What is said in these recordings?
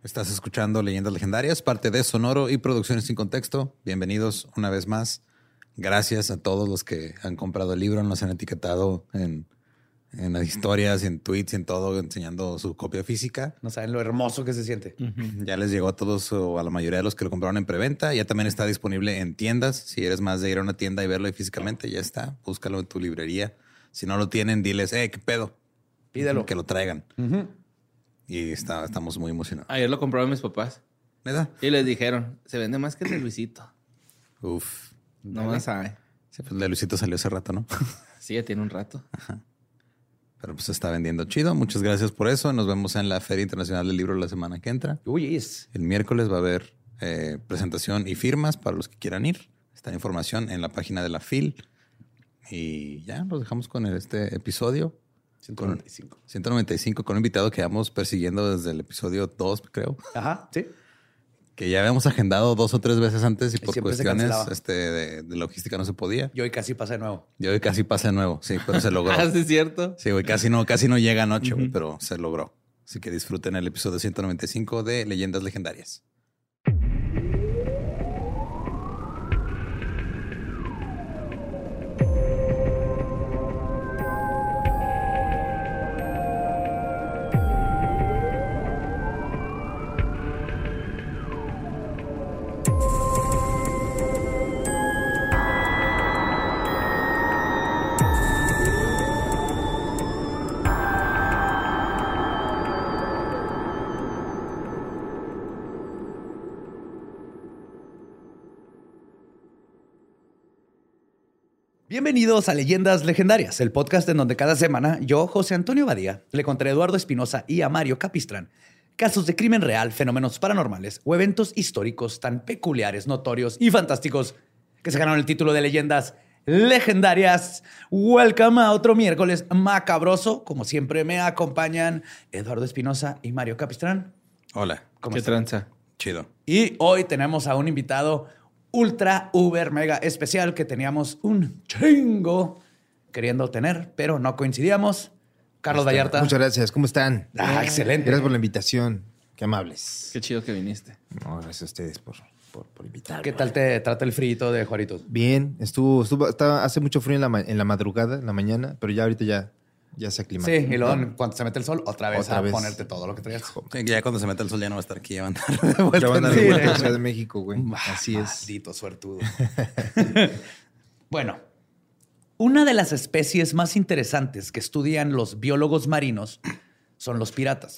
Estás escuchando Leyendas Legendarias, parte de Sonoro y Producciones Sin Contexto. Bienvenidos una vez más. Gracias a todos los que han comprado el libro, nos han etiquetado en las historias, en tweets, en todo, enseñando su copia física. No saben lo hermoso que se siente. Ya les llegó a todos o a la mayoría de los que lo compraron en preventa. Ya también está disponible en tiendas. Si eres más de ir a una tienda y verlo ahí físicamente, ya está. Búscalo en tu librería. Si no lo tienen, diles, ¿qué pedo? Pídelo. Que lo traigan. Y estamos muy emocionados. Ayer lo compraron mis papás. ¿Verdad? Y les dijeron, se vende más que el de Luisito. Uf. No más sabe. Sí, pues el de Luisito salió hace rato, ¿no? Sí, ya tiene un rato. Ajá. Pero pues se está vendiendo chido. Muchas gracias por eso. Nos vemos en la Feria Internacional del Libro la semana que entra. Uy, yes. El miércoles va a haber presentación y firmas para los que quieran ir. Está información en la página de la FIL. Y ya los dejamos con este episodio. 195. 195 con un invitado que vamos persiguiendo desde el episodio 2, creo. Ajá, sí. Que ya habíamos agendado 2 o 3 veces antes y por siempre se cuestiones cancelaba. de logística no se podía. Y hoy casi pasa de nuevo. Y hoy casi pasa de nuevo, sí, pero se logró. Ah, sí, es cierto. Sí, güey, casi no llega anoche, güey, pero se logró. Así que disfruten el episodio 195 de Leyendas Legendarias. Bienvenidos a Leyendas Legendarias, el podcast en donde cada semana yo, José Antonio Badía, le contaré a Eduardo Espinosa y a Mario Capistrán casos de crimen real, fenómenos paranormales o eventos históricos tan peculiares, notorios y fantásticos que se ganaron el título de Leyendas Legendarias. Welcome a otro miércoles macabroso. Como siempre me acompañan Eduardo Espinosa y Mario Capistrán. Hola. ¿Cómo ¿Qué están? tranza? Chido. Y hoy tenemos a un invitado ultra, uber, mega especial que teníamos un chingo queriendo tener, pero no coincidíamos. Carlos Vallarta. Muchas gracias. ¿Cómo están? Excelente. Gracias por la invitación. Qué amables. Qué chido que viniste. No, gracias a ustedes por invitarme. ¿Qué tal te trata el frito de Juaritos? Bien. Hace mucho frío en la madrugada, en la mañana, pero ya ahorita ya se aclimató. Sí, y luego cuando se mete el sol, otra vez ponerte todo lo que traías. Sí, ya cuando se meta el sol ya no va a estar aquí, ya van a andar de Ya vuelta. van a dar Sí, vuelta a la sí. Ciudad de México, güey. Así es. Maldito suertudo. Bueno, una de las especies más interesantes que estudian los biólogos marinos son los piratas.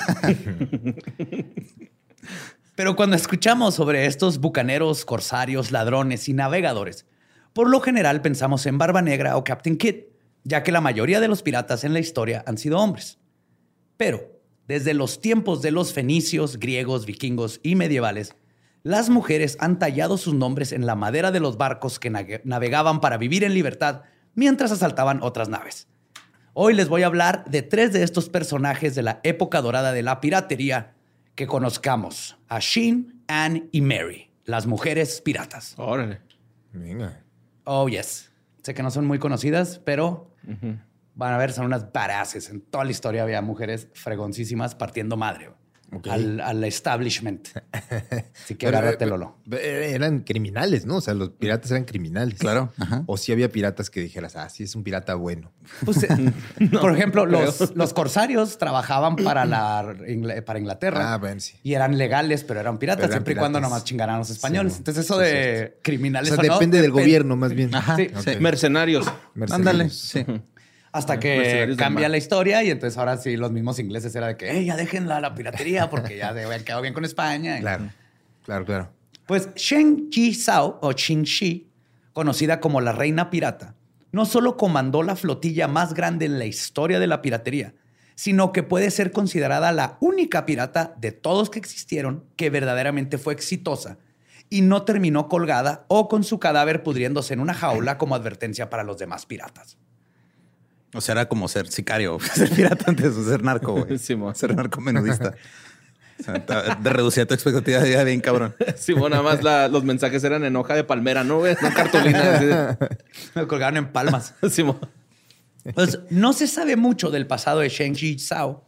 Pero cuando escuchamos sobre estos bucaneros, corsarios, ladrones y navegadores, por lo general pensamos en Barba Negra o Captain Kidd, ya que la mayoría de los piratas en la historia han sido hombres. Pero desde los tiempos de los fenicios, griegos, vikingos y medievales, las mujeres han tallado sus nombres en la madera de los barcos que navegaban para vivir en libertad mientras asaltaban otras naves. Hoy les voy a hablar de 3 de estos personajes de la época dorada de la piratería que conozcamos: a Sheen, Anne y Mary, las mujeres piratas. Órale. Venga. Oh, yes. Sé que no son muy conocidas, pero van a ver, son unas badasses. En toda la historia había mujeres fregoncísimas partiendo madre Ok. al establishment. Así que Pero, agárrate, Lolo. Eran criminales, ¿no? O sea, los piratas eran criminales. Claro. Ajá. O si había piratas que dijeras, sí, es un pirata bueno. Pues, por ejemplo, los corsarios trabajaban para Inglaterra. Bueno, sí. Y eran legales, pero eran piratas, Pero eran siempre y cuando piratas. nomás chingaran a los españoles. Sí, Entonces, eso sí, de criminales O sea, o no, depende del gobierno, más bien. Ajá. Sí. Sí. Mercenarios. Ándale. Mercenarios. Sí. Hasta que Mercenarios del cambia mar. la historia y entonces ahora sí los mismos ingleses era de que ya dejen la piratería porque ya se habían quedado bien con España. Claro. Pues Shen Ji Sao o Qin Shi, conocida como la reina pirata, no solo comandó la flotilla más grande en la historia de la piratería, sino que puede ser considerada la única pirata de todos que existieron que verdaderamente fue exitosa y no terminó colgada o con su cadáver pudriéndose en una jaula como advertencia para los demás piratas. O sea, era como ser sicario, ser pirata antes de ser narco, güey. Simón. Ser narcomenudista. O sea, te reducía tu expectativa de vida bien cabrón. Sí, bueno, nada más los mensajes eran en hoja de palmera, ¿no? ¿Ves? No cartulina. Así de- Me colgaron en palmas. Simón. Pues no se sabe mucho del pasado de Shen Ji Sao,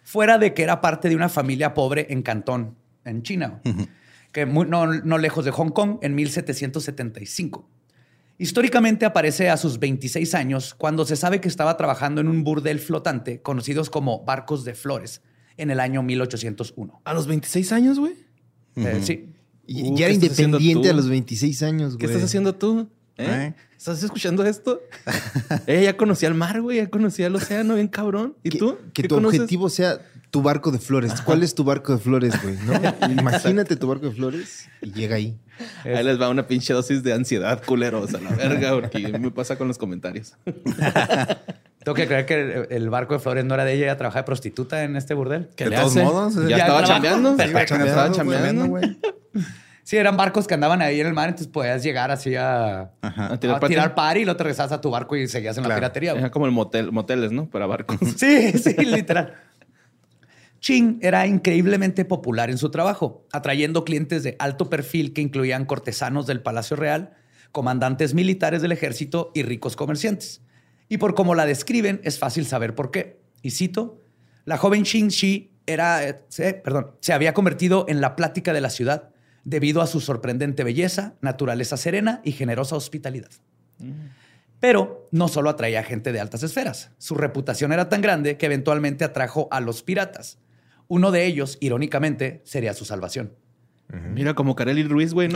fuera de que era parte de una familia pobre en Cantón, en China, que no lejos de Hong Kong, en 1775. Históricamente aparece a sus 26 años cuando se sabe que estaba trabajando en un burdel flotante conocidos como barcos de flores en el año 1801. ¿A los 26 años, güey? Sí. Y ¿qué ya era estás haciendo independiente tú? a los 26 años, güey. ¿Qué estás haciendo tú? ¿Estás escuchando esto? Ella ya conocía el mar, güey. Ya conocía el océano, bien cabrón. ¿Y tú? Que ¿Qué tu conoces? objetivo sea tu barco de flores. ¿Cuál es tu barco de flores, güey? ¿No? Imagínate tu barco de flores y llega ahí. Ahí les va una pinche dosis de ansiedad, culeros, a la verga, porque me pasa con los comentarios. Tengo que creer que el barco de flores no era de ella, ella trabajaba de prostituta en este burdel. ¿Qué De le todos hace? modos, Ya ya estaba trabajo. chambeando. Perfecto. Estaba chambeando, güey. Sí, eran barcos que andaban ahí en el mar, entonces podías llegar así a A tirar tirar pati. pari y luego te regresabas a tu barco y seguías en la Claro. piratería. güey. Era como el moteles, ¿no? Para barcos. Sí, sí, literal. Ching era increíblemente popular en su trabajo, atrayendo clientes de alto perfil que incluían cortesanos del Palacio Real, comandantes militares del ejército y ricos comerciantes. Y por cómo la describen, es fácil saber por qué. Y cito, la joven Ching Shi se había convertido en la plática de la ciudad debido a su sorprendente belleza, naturaleza serena y generosa hospitalidad. Pero no solo atraía gente de altas esferas. Su reputación era tan grande que eventualmente atrajo a los piratas. Uno de ellos, irónicamente, sería su salvación. Mira, como Kareli Ruiz, güey, ¿no?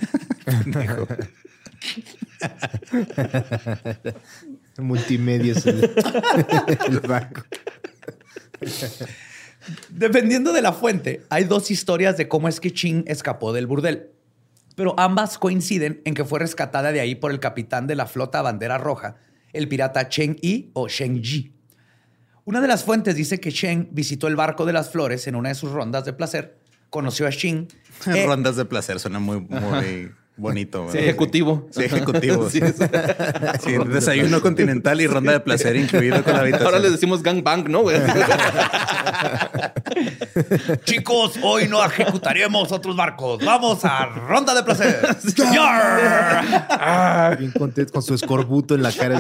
Multimedia es el barco. Dependiendo de la fuente, hay dos historias de cómo es que Ching escapó del burdel. Pero ambas coinciden en que fue rescatada de ahí por el capitán de la flota bandera roja, el pirata Cheng Yi o Sheng Yi. Una de las fuentes dice que Cheng visitó el barco de las flores en una de sus rondas de placer, conoció a Ching. Rondas de placer, suena muy bonito. Sí, ¿verdad? ejecutivo. Sí, ejecutivo. Sí, Sí, desayuno continental y ronda de placer incluido con la habitación. Ahora les decimos gangbang, ¿no, güey? Chicos, hoy no ejecutaremos otros barcos. Vamos a ronda de placer. ¡Yar! Bien contento con su escorbuto en la cara.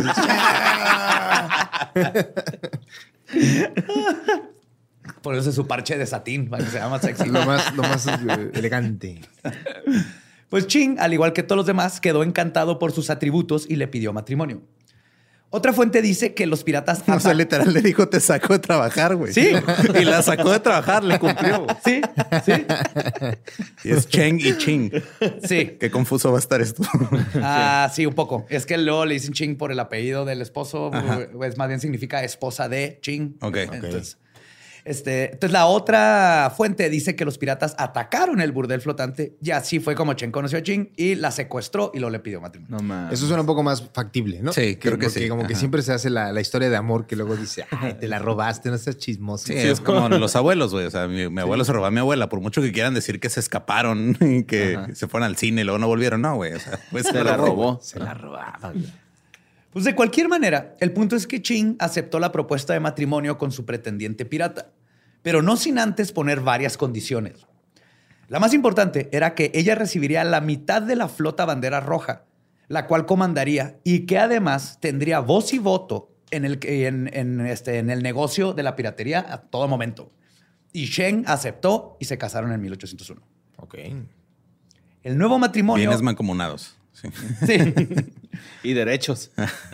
Ponerse su parche de satín para que sea más sexy. Lo más elegante. Pues Ching, al igual que todos los demás, quedó encantado por sus atributos y le pidió matrimonio. Otra fuente dice que los piratas... O sea, literal le dijo, te saco de trabajar, güey. Sí. Y la sacó de trabajar, le cumplió. güey. Sí, sí, Y es Cheng y Ching. sí. Qué confuso va a estar esto. Sí, un poco. Es que luego le dicen Ching por el apellido del esposo. Pues más bien significa esposa de Ching. Ok. Entonces la otra fuente dice que los piratas atacaron el burdel flotante y así fue como Chen conoció a Ching y la secuestró y luego le pidió matrimonio. No mames. Eso suena un poco más factible, ¿no? Sí, creo que porque sí. como que Ajá. siempre se hace la historia de amor que luego dice, ay, te la robaste, no seas chismoso. Sí, es como los abuelos, güey. O sea, mi abuelo se robó a mi abuela. Por mucho que quieran decir que se escaparon y que se fueron al cine y luego no volvieron. No, güey. O sea, pues Se la robó. Se la robaban. Pues de cualquier manera, el punto es que Ching aceptó la propuesta de matrimonio con su pretendiente pirata, pero no sin antes poner varias condiciones. La más importante era que ella recibiría la mitad de la flota bandera roja, la cual comandaría y que además tendría voz y voto en el negocio de la piratería a todo momento. Y Cheng aceptó y se casaron en 1801. Ok. El nuevo matrimonio... Bienes mancomunados. Sí. Sí. Y derechos.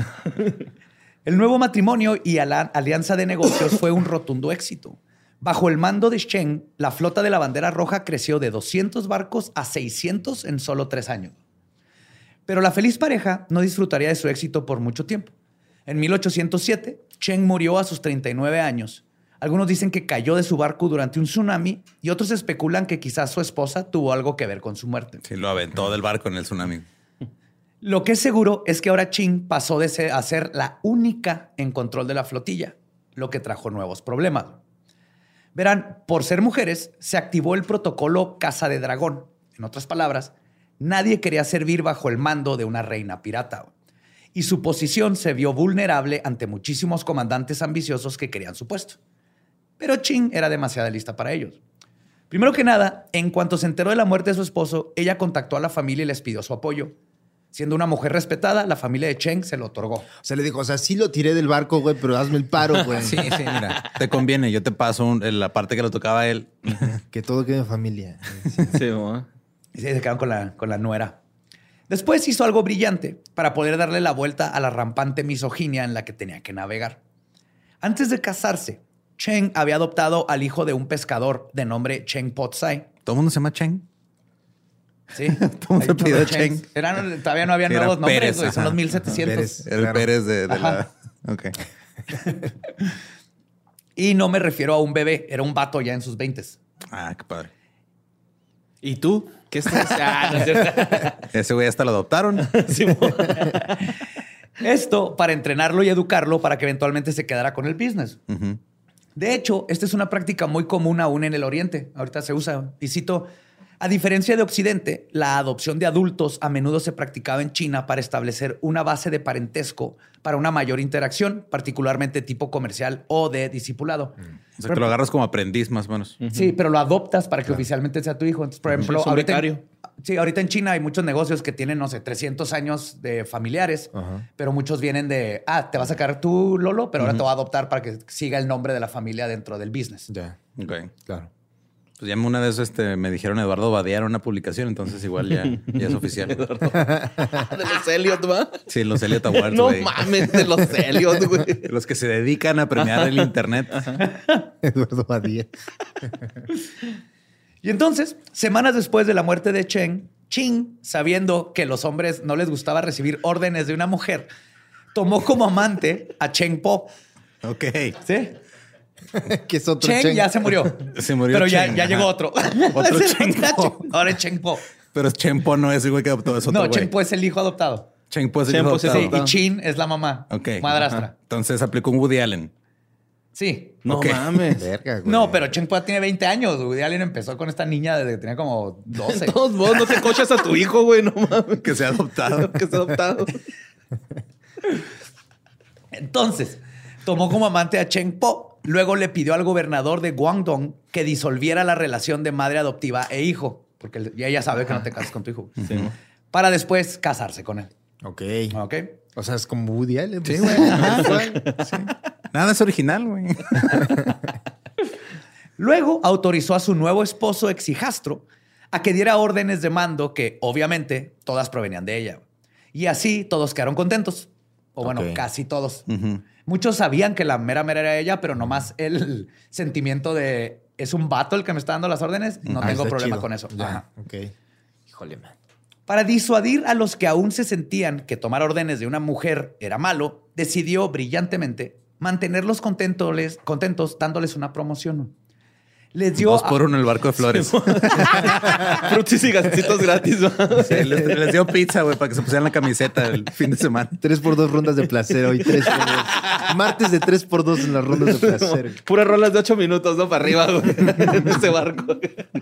El nuevo matrimonio y alianza de negocios fue un rotundo éxito. Bajo el mando de Cheng, la flota de la bandera roja creció de 200 barcos a 600 en solo 3 años. Pero la feliz pareja no disfrutaría de su éxito por mucho tiempo. En 1807, Cheng murió a sus 39 años. Algunos dicen que cayó de su barco durante un tsunami y otros especulan que quizás su esposa tuvo algo que ver con su muerte. Sí, lo aventó del barco en el tsunami. Lo que es seguro es que ahora Ching pasó de ser la única en control de la flotilla, lo que trajo nuevos problemas. Verán, por ser mujeres, se activó el protocolo Casa de Dragón. En otras palabras, nadie quería servir bajo el mando de una reina pirata. Y su posición se vio vulnerable ante muchísimos comandantes ambiciosos que querían su puesto. Pero Ching era demasiado lista para ellos. Primero que nada, en cuanto se enteró de la muerte de su esposo, ella contactó a la familia y les pidió su apoyo. Siendo una mujer respetada, la familia de Cheng se lo otorgó. O sea, le dijo, o sea, sí lo tiré del barco, güey, pero hazme el paro, güey. Sí, mira, te conviene. Yo te paso la parte que le tocaba a él. Que todo quede en familia. Sí, ¿no? Y se quedaron con la nuera. Después hizo algo brillante para poder darle la vuelta a la rampante misoginia en la que tenía que navegar. Antes de casarse, Cheng había adoptado al hijo de un pescador de nombre Cheng Potsai. ¿Todo el mundo se llama Cheng? Sí. ¿Cómo se Hay un chorro pidió de Cheng? Chengs. Todavía no había Era nuevos nombres, Pérez, güey. Son ajá. los 1700. Pérez. El Claro. Pérez de la... Ajá. Ok. Y no me refiero a un bebé, era un vato ya en sus 20s. Ah, qué padre. ¿Y tú? ¿Qué estás? No es cierto. Ese güey hasta lo adoptaron. Esto para entrenarlo y educarlo para que eventualmente se quedara con el business. Ujú. De hecho, esta es una práctica muy común aún en el Oriente. Ahorita se usa. Y cito, a diferencia de Occidente, la adopción de adultos a menudo se practicaba en China para establecer una base de parentesco para una mayor interacción, particularmente tipo comercial o de discipulado. O sea, que lo agarras como aprendiz, más o menos. Sí, pero lo adoptas para que oficialmente sea tu hijo. Entonces, por ejemplo, es un becario. ahorita en China hay muchos negocios que tienen, no sé, 300 años de familiares, Ajá. pero muchos vienen de, te vas a sacar tú, Lolo, pero ahora te voy a adoptar para que siga el nombre de la familia dentro del business. Ya, Ok. claro. Pues ya una vez me dijeron Eduardo Badia era una publicación, entonces igual ya es oficial. De los Elliot, ¿va? Sí, los Elliot Awards, No güey. mames, de los Elliot, güey. Los que se dedican a premiar el internet. Eduardo Badía. Y entonces, semanas después de la muerte de Cheng, Ching, sabiendo que los hombres no les gustaba recibir órdenes de una mujer, tomó como amante a Cheng Po. Ok. ¿Sí? Que es otro Cheng Cheng. ya se murió. Se murió Pero Cheng, ya ajá. llegó otro. Otro Cheng Po. Ahora es Cheng Po. Pero Chempo no es el güey que adoptó, es otro No, güey. Cheng Po es el hijo adoptado. Chempo es el Chempo hijo es el Sí, adoptado. adoptado. y Chin es la mamá. Ok. Madrastra. Ajá. Entonces aplicó un Woody Allen. Sí. No Ok. mames. Verga, güey. No, pero Cheng Po tiene 20 años. Woody Allen empezó con esta niña desde que tenía como 12. De todos modos, no te cochas a tu hijo, güey. No mames. Que se ha adoptado. Que se ha adoptado. Entonces, tomó como amante a Cheng Po. Luego le pidió al gobernador de Guangdong que disolviera la relación de madre adoptiva e hijo, porque ya ella sabe que no te casas con tu hijo, Sí. para después casarse con él. Ok. ¿Ok? O sea, es como Woody Allen. Sí, pues. güey. Ajá. Nada es original, güey. Luego autorizó a su nuevo esposo ex hijastro a que diera órdenes de mando que, obviamente, todas provenían de ella. Y así todos quedaron contentos. O bueno, Ok. casi todos. Ujú. Muchos sabían que la mera era ella, pero nomás el sentimiento de es un vato el que me está dando las órdenes. No Ah, tengo está problema chido. con eso. Ya, Ajá. ok. Híjole, man. Para disuadir a los que aún se sentían que tomar órdenes de una mujer era malo, decidió brillantemente mantenerlos contentos dándoles una promoción. Les dio 2 por 1 el barco de flores. Frutis y gasitos gratis, ¿va? Sí, les dio pizza, güey, para que se pusieran la camiseta el fin de semana. 3x2 rondas de placer hoy. 3x2. Martes de 3x2 en las rondas de placer. Puras rolas de 8 minutos, ¿no? Para arriba, güey. En ese barco.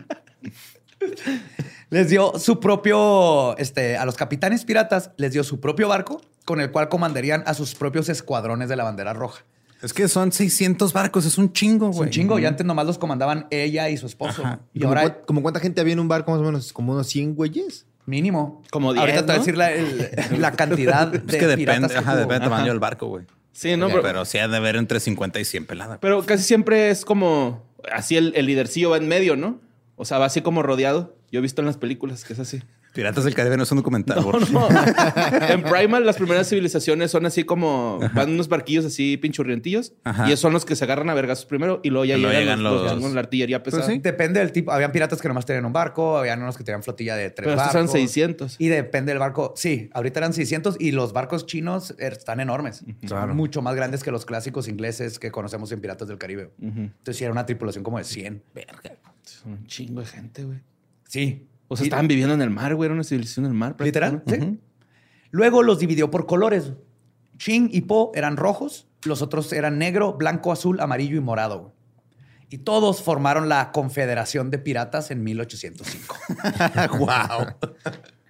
Les dio su propio, a los capitanes piratas, les dio su propio barco con el cual comandarían a sus propios escuadrones de la bandera roja. Es que son 600 barcos, es un chingo, Es güey. un chingo. Y antes nomás los comandaban ella y su esposo. Ajá. Y ahora ¿Como cuánta gente había en un barco más o menos? ¿Como unos 100 güeyes? mínimo. Como 10, Ahorita te voy a ¿no? decir la cantidad de Es que depende, piratas que tuvo. depende del tamaño del barco, güey. Sí, no, Pero sí ha de haber entre 50 y 100 peladas. Pero casi siempre es como así el lidercillo va en medio, ¿no? O sea, va así como rodeado. Yo he visto en las películas que es así. Piratas del Caribe no es un documental, güey. No. En Primal, las primeras civilizaciones son así como van unos barquillos así pinchurrientillos. Ajá. Y esos son los que se agarran a vergazos primero y luego ya Luego llegan llegan los los- chingones, la artillería pesada. Pues sí. Depende del tipo. Habían piratas que nomás tenían un barco, habían unos que tenían flotilla de 3 Pero estos barcos. eran 600. Y depende del barco. Sí, ahorita eran 600 y los barcos chinos están enormes. Claro. Son mucho más grandes que los clásicos ingleses que conocemos en Piratas del Caribe. Entonces sí era una tripulación como de 100. Verga. Son un chingo de gente, güey. Sí. O sea, Y- estaban viviendo en el mar, güey. Era una civilización en el mar. Literal, prácticamente. sí. Luego los dividió por colores. Ching y Po eran rojos, los otros eran negro, blanco, azul, amarillo y morado. Y todos formaron la Confederación de Piratas en 1805. Wow.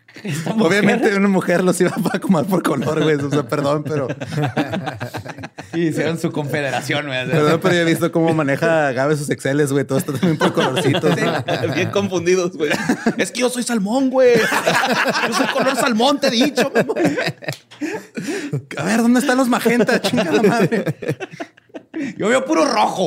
Obviamente una mujer los iba a acomodar por color, güey. O sea, perdón, pero Y hicieron su confederación, güey. Perdón, pero yo he visto cómo maneja Gabe sus Exceles, güey. Todo está también por colorcitos. Bien confundidos, güey. Es que yo soy salmón, güey. Yo soy color salmón, te he dicho. A ver, ¿dónde están los magenta? Chingada madre. Yo veo puro rojo.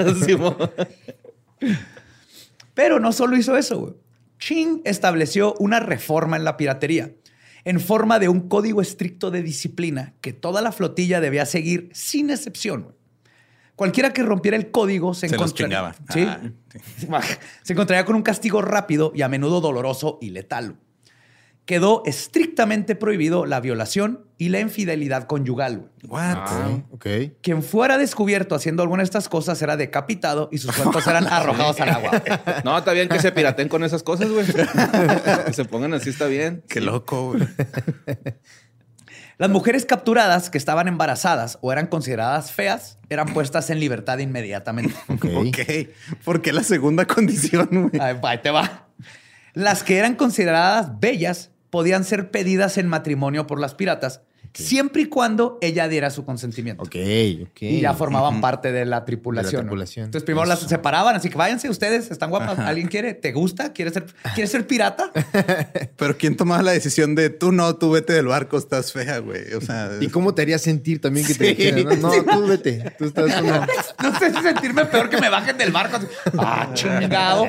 Pero no solo hizo eso, güey. Qin estableció una reforma en la piratería en forma de un código estricto de disciplina que toda la flotilla debía seguir sin excepción, güey. Cualquiera que rompiera el código se los encontraría, chingaba. ¿sí? Se encontraría con un castigo rápido y a menudo doloroso y letal. Quedó estrictamente prohibido la violación y la infidelidad conyugal, güey. What? Ok. Quien fuera descubierto haciendo alguna de estas cosas era decapitado y sus cuerpos eran arrojados al agua. No, está bien que se piraten con esas cosas, güey. Que se pongan así, está bien. Qué loco, güey. Las mujeres capturadas que estaban embarazadas o eran consideradas feas eran puestas en libertad inmediatamente. Ok. ¿Por qué la segunda condición, güey? Ahí te va. Las que eran consideradas bellas podían ser pedidas en matrimonio por las piratas, siempre y cuando ella diera su consentimiento. Ok. Y ya formaban parte de la tripulación. De la ¿no? tripulación. Entonces primero las separaban, así que váyanse ustedes, están guapas. ¿Alguien quiere? ¿Te gusta? ¿Quieres ser pirata? Pero ¿quién tomaba la decisión de tú no, tú vete del barco, estás fea, güey? O sea, ¿Y cómo te haría sentir también que te dijeran? No, tú vete. Tú estás uno. No sé si sentirme peor que me bajen del barco. Ah, chingado.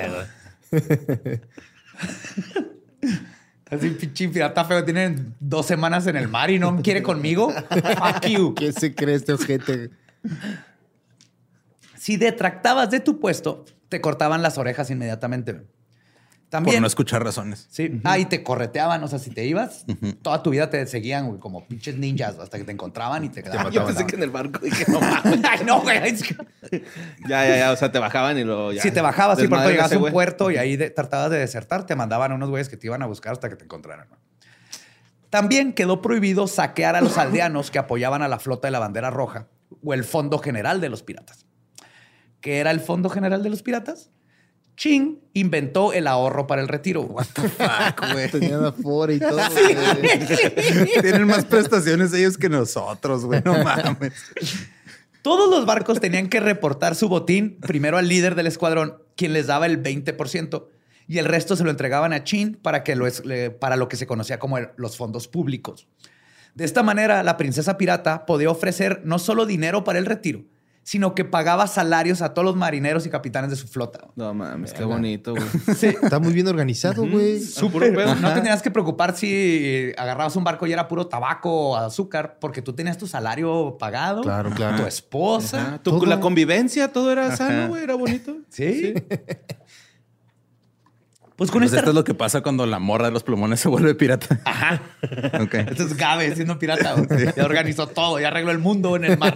Así, pinche pirata feo. Tienen 2 semanas en el mar y no quiere conmigo. Fuck you. ¿Qué se cree este ojete? Si detractabas de tu puesto, te cortaban las orejas inmediatamente. También. por no escuchar razones. Sí. Y te correteaban. O sea, si te ibas, toda tu vida te seguían, güey, como pinches ninjas hasta que te encontraban y te quedaban. Yo pensé que en el barco dije, no mames. Ay, no, güey. Ya. O sea, te bajaban y luego ya. Si te bajabas, sí, por ejemplo, Desmadre llegabas a ese un güey. puerto y ahí tratabas de desertar, te mandaban a unos güeyes que te iban a buscar hasta que te encontraran. ¿No? También quedó prohibido saquear a los aldeanos que apoyaban a la flota de la bandera roja o el Fondo General de los Piratas. ¿Qué era el Fondo General de los Piratas? Qin inventó el ahorro para el retiro. What the fuck, güey. Tenían Afore y todo. güey. Tienen más prestaciones ellos que nosotros, güey. No mames. Todos los barcos tenían que reportar su botín primero al líder del escuadrón, quien les daba el 20%, y el resto se lo entregaban a Qin para lo que se conocía como los fondos públicos. De esta manera, la princesa pirata podía ofrecer no solo dinero para el retiro, sino que pagaba salarios a todos los marineros y capitanes de su flota. No mames, qué bonito, güey. Está muy bien organizado, güey. Súper. pedo. No tenías que preocupar si agarrabas un barco y era puro tabaco o azúcar, porque tú tenías tu salario pagado. Claro, claro. Tu esposa. Ajá. Todo. La convivencia, todo era sano, güey, era bonito. Sí. Pues con Pues esta... esto es lo que pasa cuando la morra de los plumones se vuelve pirata. Ajá. Ok. Esto es Gabe siendo pirata. Güey. Ya organizó todo, ya arregló el mundo en el mar.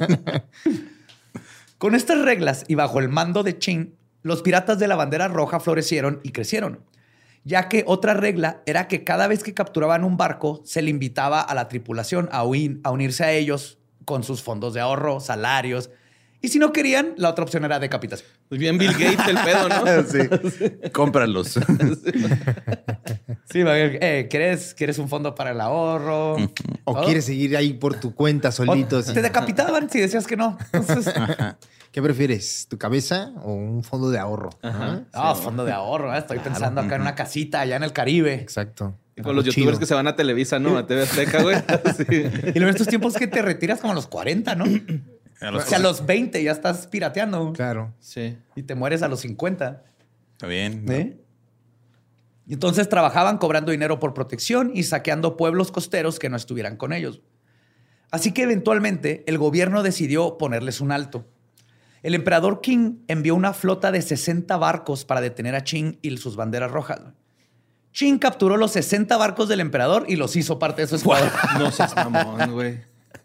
Con estas reglas y bajo el mando de Qin, los piratas de la bandera roja florecieron y crecieron, ya que otra regla era que cada vez que capturaban un barco, se le invitaba a la tripulación a unirse a ellos con sus fondos de ahorro, salarios, y si no querían, la otra opción era decapitación. Pues bien Bill Gates el pedo, ¿no? Sí. Cómpralos. Sí, ¿quieres un fondo para el ahorro? O ¿Todo? quieres seguir ahí por tu cuenta solito. Te decapitaban si decías que no. Entonces, ¿Qué prefieres? ¿Tu cabeza o un fondo de ahorro? Ajá. fondo de ahorro. Estoy pensando acá en una casita allá en el Caribe. Exacto. Y con los Algo youtubers chido. que se van a Televisa, ¿no? A TV Azteca, güey. Sí. Y luego en estos tiempos que te retiras como a los 40, ¿no? O sea, a los 20 ya estás pirateando. Claro. Sí. Y te mueres a los 50. Está bien. ¿no? ¿Eh? Y entonces trabajaban cobrando dinero por protección y saqueando pueblos costeros que no estuvieran con ellos. Así que eventualmente el gobierno decidió ponerles un alto. El emperador Qin envió una flota de 60 barcos para detener a Qin y sus banderas rojas. Qin capturó los 60 barcos del emperador y los hizo parte de su escuadrón. No seas mamón, güey.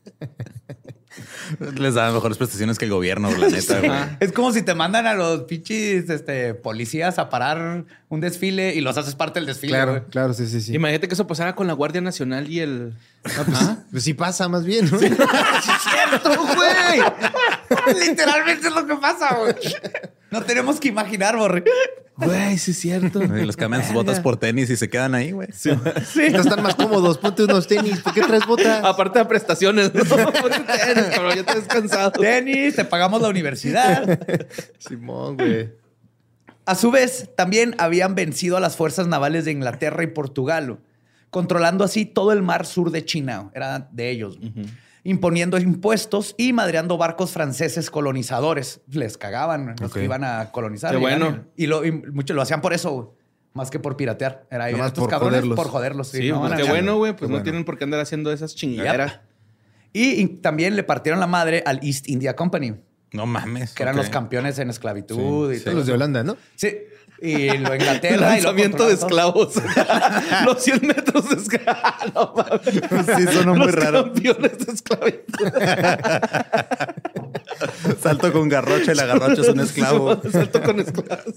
Les daban mejores prestaciones que el gobierno, la neta, güey. Es como si te mandan a los pinches policías a parar un desfile y los haces parte del desfile. Claro, güey. claro, sí. Imagínate que eso pasara con la Guardia Nacional y el... Pues sí pasa más bien, ¿no? ¡Cierto, güey! Literalmente es lo que pasa, güey. No tenemos que imaginar, Borre. Güey, sí es cierto. Y les cambian sus botas por tenis y se quedan ahí, güey. Sí. Estos están más cómodos. Ponte unos tenis. ¿Por qué traes botas? Aparte de prestaciones, ¿no? Ponte tenis, cabrón, ya estás cansado. Tenis, te pagamos la universidad. Simón, güey. A su vez, también habían vencido a las fuerzas navales de Inglaterra y Portugal, controlando así todo el mar sur de China. Era de ellos. Imponiendo impuestos y madreando barcos franceses colonizadores. Les cagaban los que iban a colonizar. Qué bueno. Y muchos lo hacían por eso, güey. Más que por piratear. Era ahí Nomás estos por cabrones joderlos. por joderlos. Sí, no pues van a qué echar. bueno, güey. Pues Qué no bueno. tienen por qué andar haciendo esas chingaderas. Y también le partieron la madre al East India Company, No mames. que eran ok. los campeones en esclavitud. Y Son todo los de eso. Holanda, ¿no? Sí. Y lo Inglaterra. y lo Lanzamiento de controlaban todo. esclavos. Los 100 metros de esclavos. No, mames. Sí, sonó muy Los raro. campeones de esclavitud. Salto con garrocha y la garrocha es un esclavo. Salto con esclavos.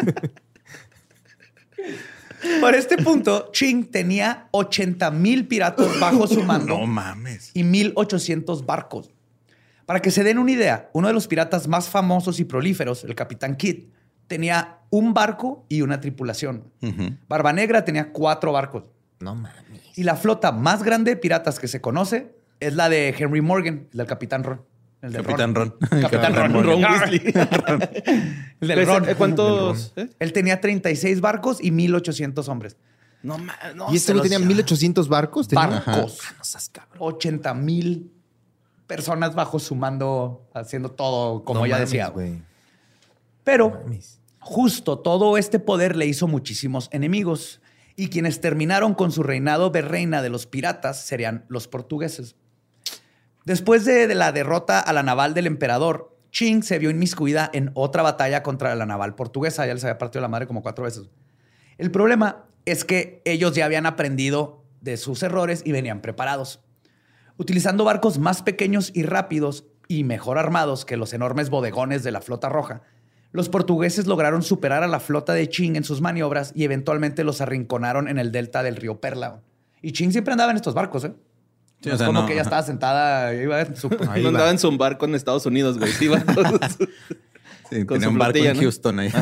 Para este punto, Qing tenía 80,000 piratas bajo su mando No mames. y 1,800 barcos. Para que se den una idea, uno de los piratas más famosos y prolíferos, el Capitán Kidd, tenía un barco y una tripulación. Barba Negra tenía 4 barcos. No mames. Y la flota más grande de piratas que se conoce es la de Henry Morgan, el del Capitán Ron. El del Capitán Ron. Capitán Ron. Ron Weasley. El del Ron. ¿Cuántos? Él tenía 36 barcos y 1,800 hombres. No mames. No, ¿Y este güey tenía 1,800 barcos? Barcos. No seas cabrón. 80,000 personas bajo su mando haciendo todo, como No ya mames, decía. güey. Pero Mames. justo todo este poder le hizo muchísimos enemigos. Y quienes terminaron con su reinado de reina de los piratas serían los portugueses. Después de la derrota a la naval del emperador, Qing se vio inmiscuida en otra batalla contra la naval portuguesa. Ya les había partido la madre como 4 veces. El problema es que ellos ya habían aprendido de sus errores y venían preparados. Utilizando barcos más pequeños y rápidos y mejor armados que los enormes bodegones de la flota roja, los portugueses lograron superar a la flota de Qing en sus maniobras y eventualmente los arrinconaron en el delta del río Perla. Y Qing siempre andaba en estos barcos, ¿eh? Sí, No o sea, es como no. que ella estaba sentada, iba en su... Ahí No va. andaba en su barco en Estados Unidos, güey. Sí, iba Sí, con tenía su un barco flotilla, en ¿no? Houston ahí.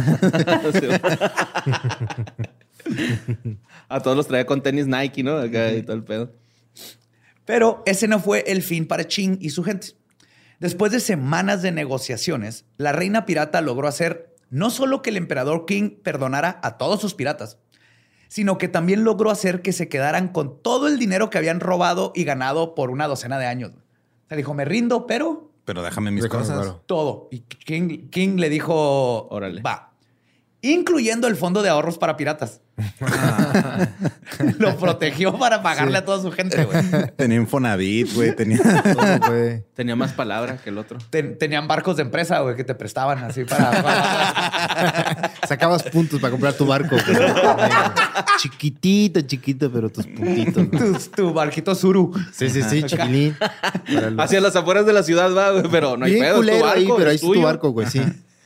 A todos los traía con tenis Nike, ¿no? Acá y todo el pedo. Pero ese no fue el fin para Qing y su gente. Después de semanas de negociaciones, la reina pirata logró hacer no solo que el emperador Qing perdonara a todos sus piratas, sino que también logró hacer que se quedaran con todo el dinero que habían robado y ganado por una docena de años. O sea, dijo, me rindo, pero Pero déjame mis Déjame, cosas. claro. todo. Y King le dijo, Órale. va. Incluyendo el fondo de ahorros para piratas. Lo protegió para pagarle a toda su gente, güey. Tenía Infonavit, güey. Tenía... Todo, güey. Tenía más palabra que el otro. Tenían barcos de empresa, güey, que te prestaban así para... Sacabas puntos para comprar tu barco. Güey. Chiquitito, chiquito, pero tus puntitos. güey. tu barquito Zuru. Sí, sí, sí, chiquilín. Para los- Hacia las afueras de la ciudad, va, güey. Pero no hay Bien pedo, es tu culero barco. ahí, pero ahí es está tu tuyo. barco, güey, sí.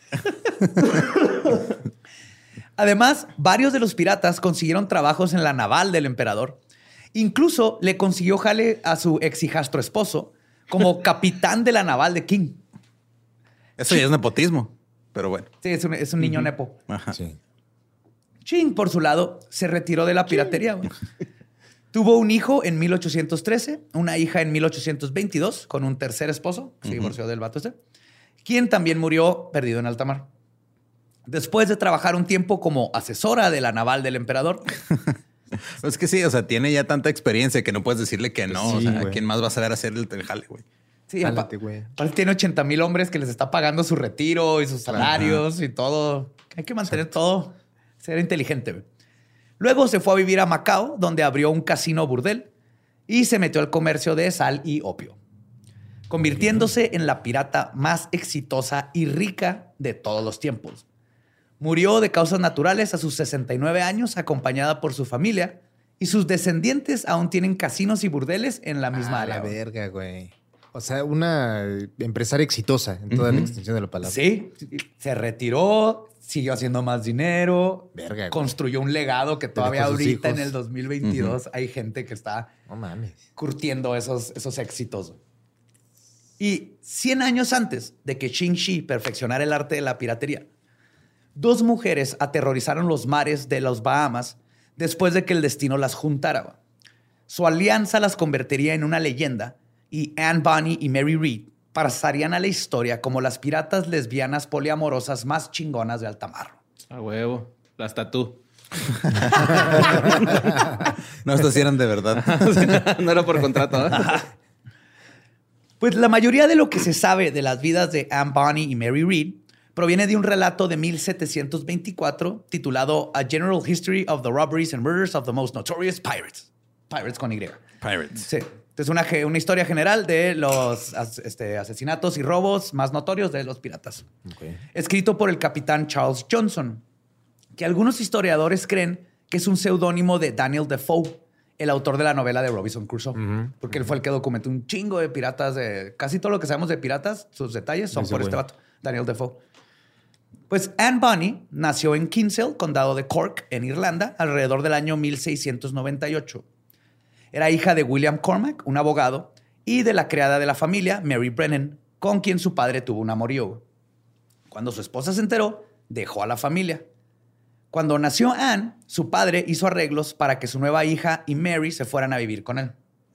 Además, varios de los piratas consiguieron trabajos en la naval del emperador. Incluso le consiguió jale a su ex hijastro esposo como capitán de la naval de King. Eso ya es nepotismo. Pero bueno. Sí, es un niño nepo. Ajá. Sí. Qing, por su lado, se retiró de la piratería. Güey. Tuvo un hijo en 1813, una hija en 1822 con un tercer esposo, se divorció del vato este, quien también murió perdido en alta mar. Después de trabajar un tiempo como asesora de la naval del emperador, Es que sí, o sea, tiene ya tanta experiencia que no puedes decirle que no. Sí, o sea, güey. ¿quién más va a saber hacer el jale, güey? sí, Jálate, güey. aparte tiene 80,000 hombres que les está pagando su retiro y sus salarios y todo. Hay que mantener todo, ser inteligente. Güey. Luego se fue a vivir a Macao, donde abrió un casino burdel y se metió al comercio de sal y opio, convirtiéndose en la pirata más exitosa y rica de todos los tiempos. Murió de causas naturales a sus 69 años, acompañada por su familia, y sus descendientes aún tienen casinos y burdeles en la misma área. La güey. verga, güey. O sea, una empresaria exitosa en toda la extensión de la palabra. Sí, se retiró, siguió haciendo más dinero, Verga, güey. construyó un legado que todavía dejó a sus ahorita en hijos. el 2022 hay gente que está No mames. curtiendo esos éxitos. Y 100 años antes de que Qing Shi perfeccionara el arte de la piratería, 2 mujeres aterrorizaron los mares de los Bahamas después de que el destino las juntara. Su alianza las convertiría en una leyenda y Anne Bonny y Mary Read pasarían a la historia como las piratas lesbianas poliamorosas más chingonas de alta mar. A huevo. Las tatú. No, estas sí eran de verdad. No era por contrato, ¿eh? Pues la mayoría de lo que se sabe de las vidas de Anne Bonny y Mary Read proviene de un relato de 1724 titulado A General History of the Robberies and Murders of the Most Notorious Pirates. Pirates con Y. Pirates. Sí. Es una historia general de los asesinatos y robos más notorios de los piratas. Okay. Escrito por el capitán Charles Johnson, que algunos historiadores creen que es un seudónimo de Daniel Defoe, el autor de la novela de Robinson Crusoe. Porque él fue el que documentó un chingo de piratas. Casi todo lo que sabemos de piratas, sus detalles son por este vato, Daniel Defoe. Pues Anne Bonny nació en Kinsale, condado de Cork, en Irlanda, alrededor del año 1698. Era hija de William Cormac, un abogado, y de la criada de la familia, Mary Brennan, con quien su padre tuvo un amorío. Cuando su esposa se enteró, dejó a la familia. Cuando nació Anne, su padre hizo arreglos para que su nueva hija y Mary se fueran a vivir con él.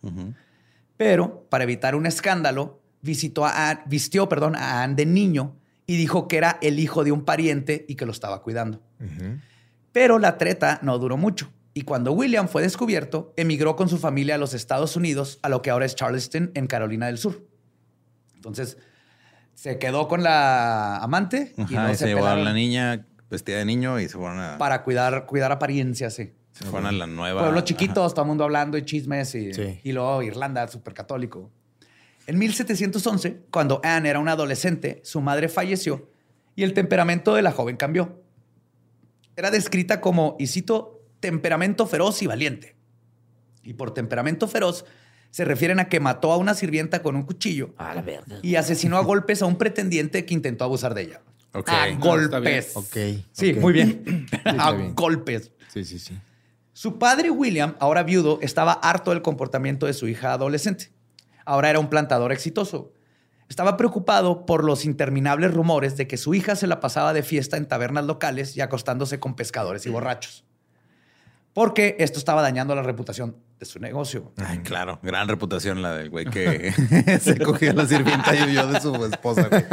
Pero, para evitar un escándalo, vistió a Anne de niño y dijo que era el hijo de un pariente y que lo estaba cuidando. Pero la treta no duró mucho. Y cuando William fue descubierto, emigró con su familia a los Estados Unidos, a lo que ahora es Charleston, en Carolina del Sur. Entonces, se quedó con la amante y no se llevó a la niña vestida de niño y se fueron a... Para cuidar apariencias, sí. Se fueron a la nueva... Pueblos chiquitos, todo el mundo hablando y chismes. Sí. Y luego Irlanda, súper católico. En 1711, cuando Anne era una adolescente, su madre falleció y el temperamento de la joven cambió. Era descrita como, y cito, temperamento feroz y valiente. Y por temperamento feroz se refieren a que mató a una sirvienta con un cuchillo y asesinó a golpes a un pretendiente que intentó abusar de ella. Okay. A golpes. Ok. Sí, muy bien. A bien. golpes. Sí. Su padre William, ahora viudo, estaba harto del comportamiento de su hija adolescente. Ahora era un plantador exitoso. Estaba preocupado por los interminables rumores de que su hija se la pasaba de fiesta en tabernas locales y acostándose con pescadores y borrachos. Porque esto estaba dañando la reputación de su negocio. Ay, claro. Gran reputación la del güey que se cogió a la sirvienta y huyó de su esposa, güey.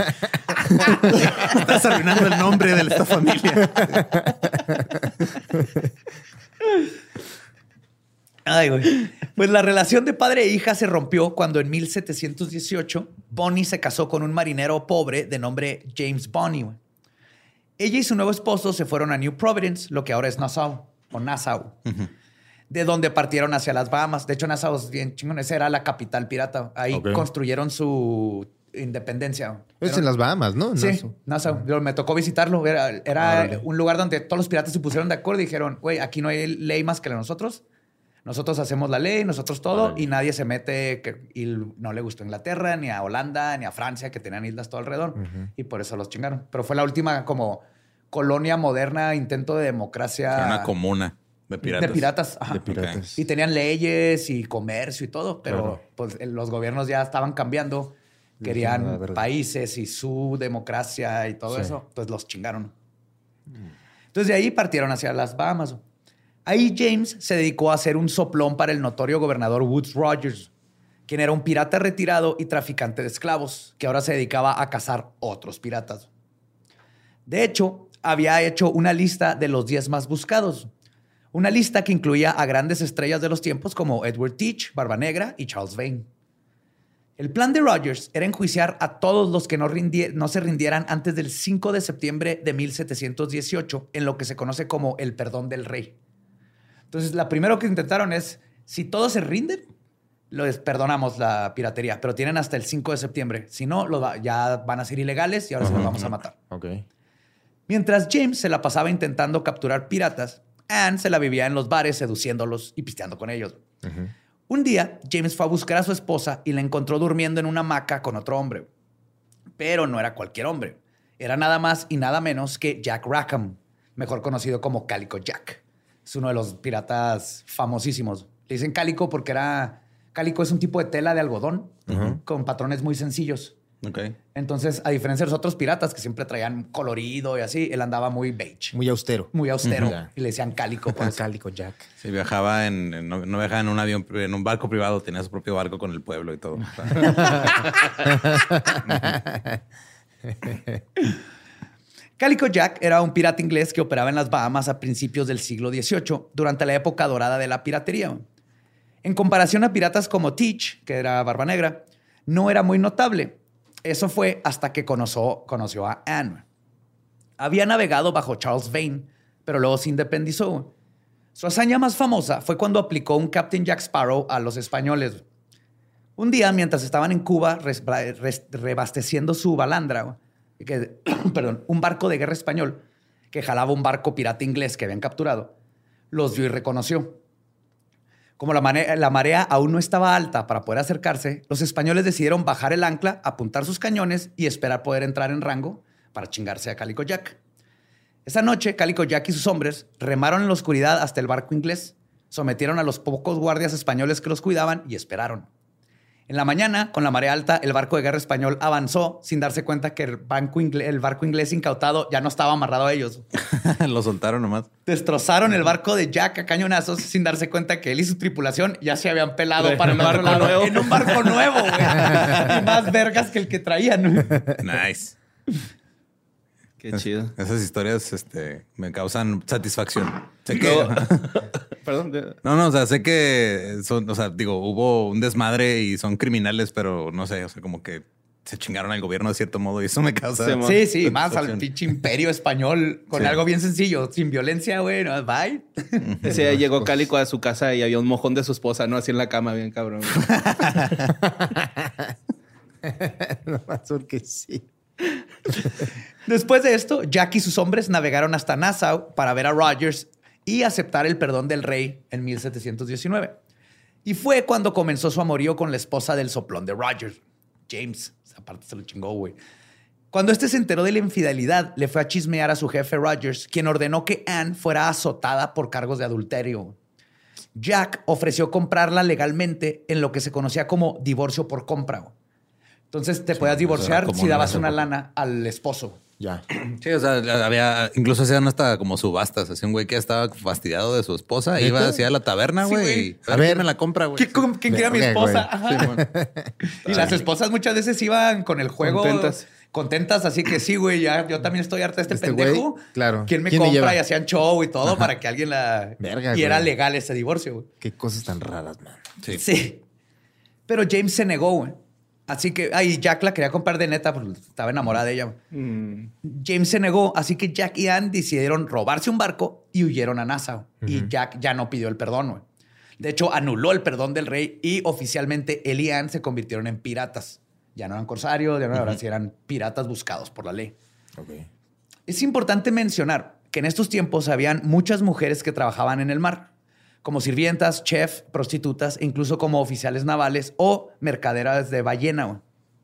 Estás arruinando el nombre de esta familia. Ay, güey. Pues la relación de padre e hija se rompió cuando en 1718 Bonny se casó con un marinero pobre de nombre James Bonny, güey. Ella y su nuevo esposo se fueron a New Providence, lo que ahora es Nassau, de donde partieron hacia las Bahamas. De hecho, Nassau es bien chingón. Esa era la capital pirata. Ahí construyeron su independencia. Es en las Bahamas, ¿no? Sí, Nassau. Me tocó visitarlo. Era un lugar donde todos los piratas se pusieron de acuerdo y dijeron, güey, aquí no hay ley más que la de nosotros. Nosotros hacemos la ley, nosotros todo, y nadie se mete. Y no le gustó a Inglaterra, ni a Holanda, ni a Francia, que tenían islas todo alrededor. Y por eso los chingaron. Pero fue la última como colonia moderna, intento de democracia. Era una comuna de piratas. De piratas, ajá. De piratas. Okay. Y tenían leyes y comercio y todo, pero pues los gobiernos ya estaban cambiando. Querían países y su democracia y todo eso. Entonces los chingaron. Entonces de ahí partieron hacia las Bahamas. Ahí James se dedicó a hacer un soplón para el notorio gobernador Woodes Rogers, quien era un pirata retirado y traficante de esclavos, que ahora se dedicaba a cazar otros piratas. De hecho, había hecho una lista de los 10 más buscados. Una lista que incluía a grandes estrellas de los tiempos como Edward Teach, Barba Negra y Charles Vane. El plan de Rogers era enjuiciar a todos los que no se rindieran antes del 5 de septiembre de 1718 en lo que se conoce como el perdón del rey. Entonces, lo primero que intentaron es, si todos se rinden, les perdonamos la piratería, pero tienen hasta el 5 de septiembre. Si no, ya van a ser ilegales y ahora se los vamos a matar. Mientras James se la pasaba intentando capturar piratas, Anne se la vivía en los bares seduciéndolos y pisteando con ellos. Un día, James fue a buscar a su esposa y la encontró durmiendo en una hamaca con otro hombre. Pero no era cualquier hombre. Era nada más y nada menos que Jack Rackham, mejor conocido como Calico Jack. Es uno de los piratas famosísimos. Le dicen cálico porque Cálico es un tipo de tela de algodón con patrones muy sencillos. Ok. Entonces, a diferencia de los otros piratas que siempre traían colorido y así, él andaba muy beige. Muy austero. Muy austero. Ujú. Y le decían cálico. Por eso. Cálico Jack. Sí, viajaba no viajaba en un avión, en un barco privado, tenía su propio barco con el pueblo y todo. Calico Jack era un pirata inglés que operaba en las Bahamas a principios del siglo XVIII, durante la época dorada de la piratería. En comparación a piratas como Teach, que era Barba Negra, no era muy notable. Eso fue hasta que conoció a Anne. Había navegado bajo Charles Vane, pero luego se independizó. Su hazaña más famosa fue cuando aplicó un Captain Jack Sparrow a los españoles. Un día, mientras estaban en Cuba reabasteciendo su balandra, un barco de guerra español que jalaba un barco pirata inglés que habían capturado, los vio y reconoció. Como la marea aún no estaba alta para poder acercarse, los españoles decidieron bajar el ancla, apuntar sus cañones y esperar poder entrar en rango para chingarse a Calico Jack. Esa noche, Calico Jack y sus hombres remaron en la oscuridad hasta el barco inglés, sometieron a los pocos guardias españoles que los cuidaban y esperaron. En la mañana, con la marea alta, el barco de guerra español avanzó sin darse cuenta que el barco inglés incautado ya no estaba amarrado a ellos. Lo soltaron nomás. Destrozaron el barco de Jack a cañonazos sin darse cuenta que él y su tripulación ya se habían pelado para el otro lado nuevo. En un barco nuevo, güey. Y más vergas que el que traían. Nice. Qué chido. Esas historias me causan satisfacción. Sé que... Perdón. No, o sea, sé que son, o sea, digo, hubo un desmadre y son criminales, pero no sé, o sea, como que se chingaron al gobierno de cierto modo y eso me causa... Sí, más al pinche imperio español con algo bien sencillo, sin violencia, güey, no, bye. Ese día llegó Cálico a su casa y había un mojón de su esposa, ¿no? Así en la cama, bien cabrón. No más porque sí. Después de esto, Jack y sus hombres navegaron hasta Nassau para ver a Rogers y aceptar el perdón del rey en 1719. Y fue cuando comenzó su amorío con la esposa del soplón de Rogers, James. Esa parte se lo chingó, güey. Cuando este se enteró de la infidelidad, le fue a chismear a su jefe Rogers, quien ordenó que Anne fuera azotada por cargos de adulterio. Jack ofreció comprarla legalmente en lo que se conocía como divorcio por compra. Entonces te podías divorciar si dabas una lana al esposo. Ya. Sí, o sea, incluso hacían hasta como subastas. Así un güey que estaba fastidiado de su esposa, iba hacia la taberna, Sí, güey. güey. A ver, me la compra, güey. ¿Quién quiere a mi esposa? Ajá. Y las esposas muchas veces iban con el juego contentas, así que sí, güey, ya yo también estoy harta de este pendejo. Güey, claro. ¿Quién me ¿Quién me compra? lleva? Y hacían show y todo para que alguien la... Verga, y era güey. legal ese divorcio, güey. Qué cosas tan raras, man. Sí. Pero James se negó, güey. Así que... Ay, Jack la quería comprar de neta porque estaba enamorada de ella. James se negó, así que Jack y Anne decidieron robarse un barco y huyeron a Nassau. Y Jack ya no pidió el perdón, güey. De hecho, anuló el perdón del rey y oficialmente él y Anne se convirtieron en piratas. Ya no eran corsarios, ya no ahora sí eran piratas buscados por la ley. Okay. Es importante mencionar que en estos tiempos habían muchas mujeres que trabajaban en el mar, como sirvientas, chef, prostitutas e incluso como oficiales navales o mercaderas de ballena, güey.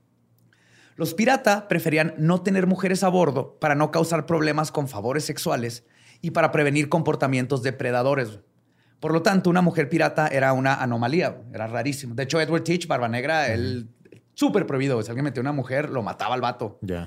Los piratas preferían no tener mujeres a bordo para no causar problemas con favores sexuales y para prevenir comportamientos depredadores. Por lo tanto, una mujer pirata era una anomalía, era rarísimo. De hecho, Edward Teach, Barba Negra, él súper prohibido. Si alguien metía a una mujer, lo mataba al vato. Ya.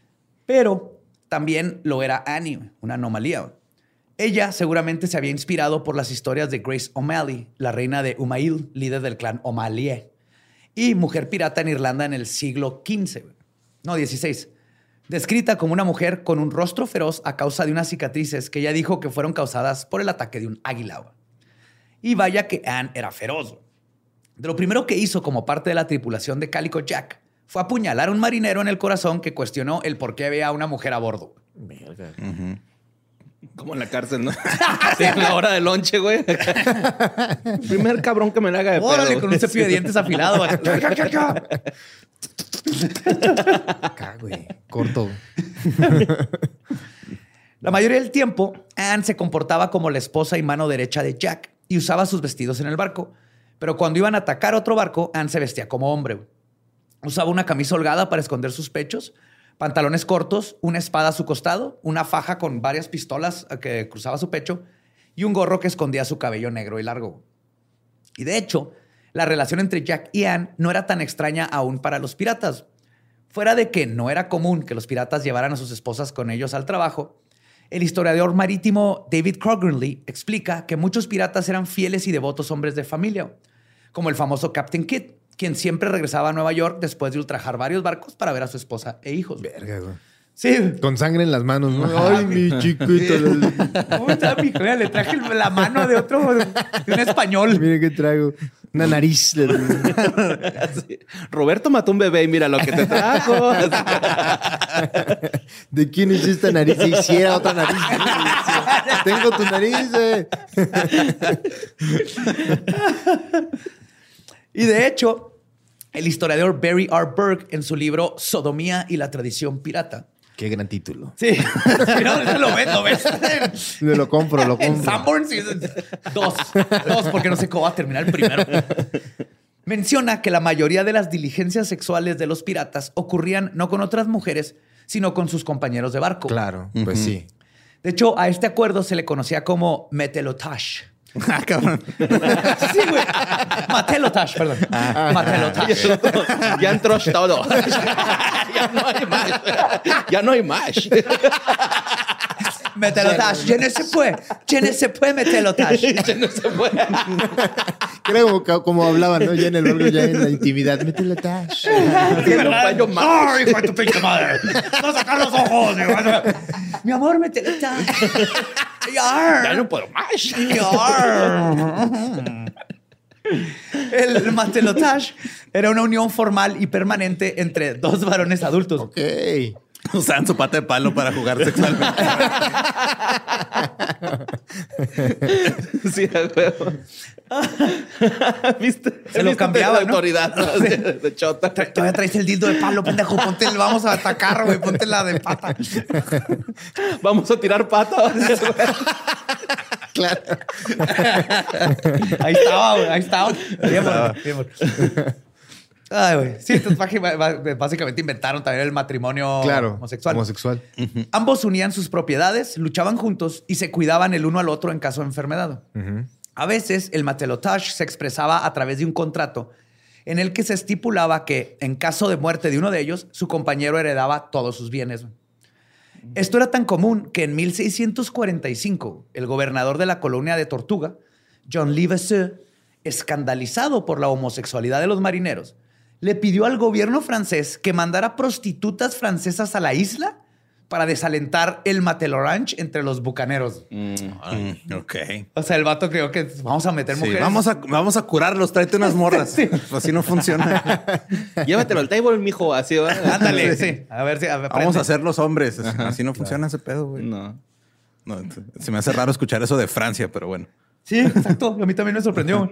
Pero también lo era Annie, una anomalía. Ella seguramente se había inspirado por las historias de Grace O'Malley, la reina de Umail, líder del clan O'Malley, y mujer pirata en Irlanda en el siglo XV, no, XVI. Descrita como una mujer con un rostro feroz a causa de unas cicatrices que ella dijo que fueron causadas por el ataque de un águila. Y vaya que Anne era feroz. De lo primero que hizo como parte de la tripulación de Calico Jack fue apuñalar a un marinero en el corazón que cuestionó el por qué había una mujer a bordo. Verga. Como en la cárcel, ¿no? Sí, en la hora de lonche, güey. Primer cabrón que me la haga de Órale, pedo. con un cepillo de dientes afilado. Acá, güey. Corto. La mayoría del tiempo, Anne se comportaba como la esposa y mano derecha de Jack y usaba sus vestidos en el barco. Pero cuando iban a atacar otro barco, Anne se vestía como hombre. Usaba una camisa holgada para esconder sus pechos, pantalones cortos, una espada a su costado, una faja con varias pistolas que cruzaba su pecho y un gorro que escondía su cabello negro y largo. Y de hecho, la relación entre Jack y Anne no era tan extraña aún para los piratas, Fuera de que no era común que los piratas llevaran a sus esposas con ellos al trabajo, el historiador marítimo David Crogernley explica que muchos piratas eran fieles y devotos hombres de familia, como el famoso Captain Kidd, quien siempre regresaba a Nueva York después de ultrajar varios barcos para ver a su esposa e hijos. Verga, güey. Sí. Con sangre en las manos, ¿no? Ay, mi chiquito. ¿Cómo está, mijo? Mira, le traje la mano de un español. Mire qué traigo. Una nariz. Así. Roberto mató un bebé y mira lo que te trajo. ¿De quién es esta nariz? Si hiciera otra nariz. Tengo tu nariz. Y de hecho, el historiador Barry R. Berg, en su libro Sodomía y la tradición pirata. Qué gran título. Sí, sí, no, eso lo ves. Lo compro. En Sanborns, sí, dos, porque no sé cómo va a terminar el primero. Menciona que la mayoría de las diligencias sexuales de los piratas ocurrían no con otras mujeres, sino con sus compañeros de barco. Claro, pues sí. De hecho, a este acuerdo se le conocía como matelotage. Ah, cabrón. Sí, güey. Matelotage, perdón. Matelotage. Ya entró todo. Ya no hay más. Ya no hay más. Matelotage. Ya no se puede matelotage. Ya no se puede. Creo como hablaban, ¿no? Ya en el barco, ya en la intimidad. Métele tash. Ya no fallo más. ¡Ay, hijo de tu pinche madre! ¡No a sacar los ojos! Mi amor, matelotage. Ya no puedo más. El matelotage era una unión formal y permanente entre dos varones adultos. Ok. Usaban su pata de palo para jugar sexualmente. Sí, a huevo. ¿Viste? Se lo cambiaba, de ¿no? autoridad, ¿no? De chota. Todavía traes el dildo de palo, pendejo. Ponte el, vamos a atacar, güey. Ponte la de pata. Vamos a tirar patas. Claro. Ahí estaba, güey. Ahí estaba. Bien, bueno. Ay, güey. Sí, entonces básicamente inventaron también el matrimonio homosexual. Ambos unían sus propiedades, luchaban juntos y se cuidaban el uno al otro en caso de enfermedad. A veces el matelotage se expresaba a través de un contrato en el que se estipulaba que en caso de muerte de uno de ellos, su compañero heredaba todos sus bienes. Esto era tan común que en 1645 el gobernador de la colonia de Tortuga, John Levasseur, escandalizado por la homosexualidad de los marineros, le pidió al gobierno francés que mandara prostitutas francesas a la isla para desalentar el matelorange entre los bucaneros. Ok. O sea, el vato creyó que vamos a meter mujeres. Vamos a curarlos, tráete unas morras. Sí. Así no funciona. Llévatelo al table, mijo. Así va. Ándale, sí. A ver si Vamos a hacer los hombres. Así no funciona ese pedo, güey. No. No, se me hace raro escuchar eso de Francia, pero bueno. Sí, exacto. A mí también me sorprendió.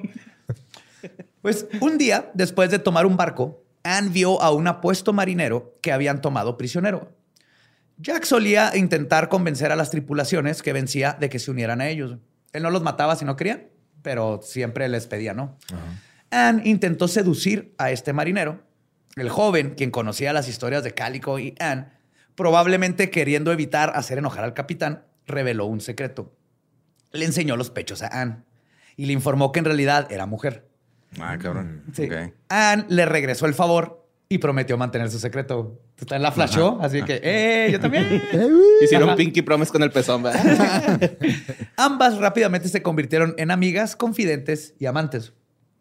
Pues un día, después de tomar un barco, Anne vio a un apuesto marinero que habían tomado prisionero. Jack solía intentar convencer a las tripulaciones que vencía de que se unieran a ellos. Él no los mataba si no querían, pero siempre les pedía, ¿no? Anne intentó seducir a este marinero. El joven, quien conocía las historias de Calico y Anne, probablemente queriendo evitar hacer enojar al capitán, reveló un secreto. Le enseñó los pechos a Anne y le informó que en realidad era mujer. Ah, cabrón. Sí. Okay. Anne le regresó el favor y prometió mantener su secreto. La flashó, así que, yo también. Hicieron pinky promise con el pezón, ¿verdad? Ambas rápidamente se convirtieron en amigas, confidentes y amantes.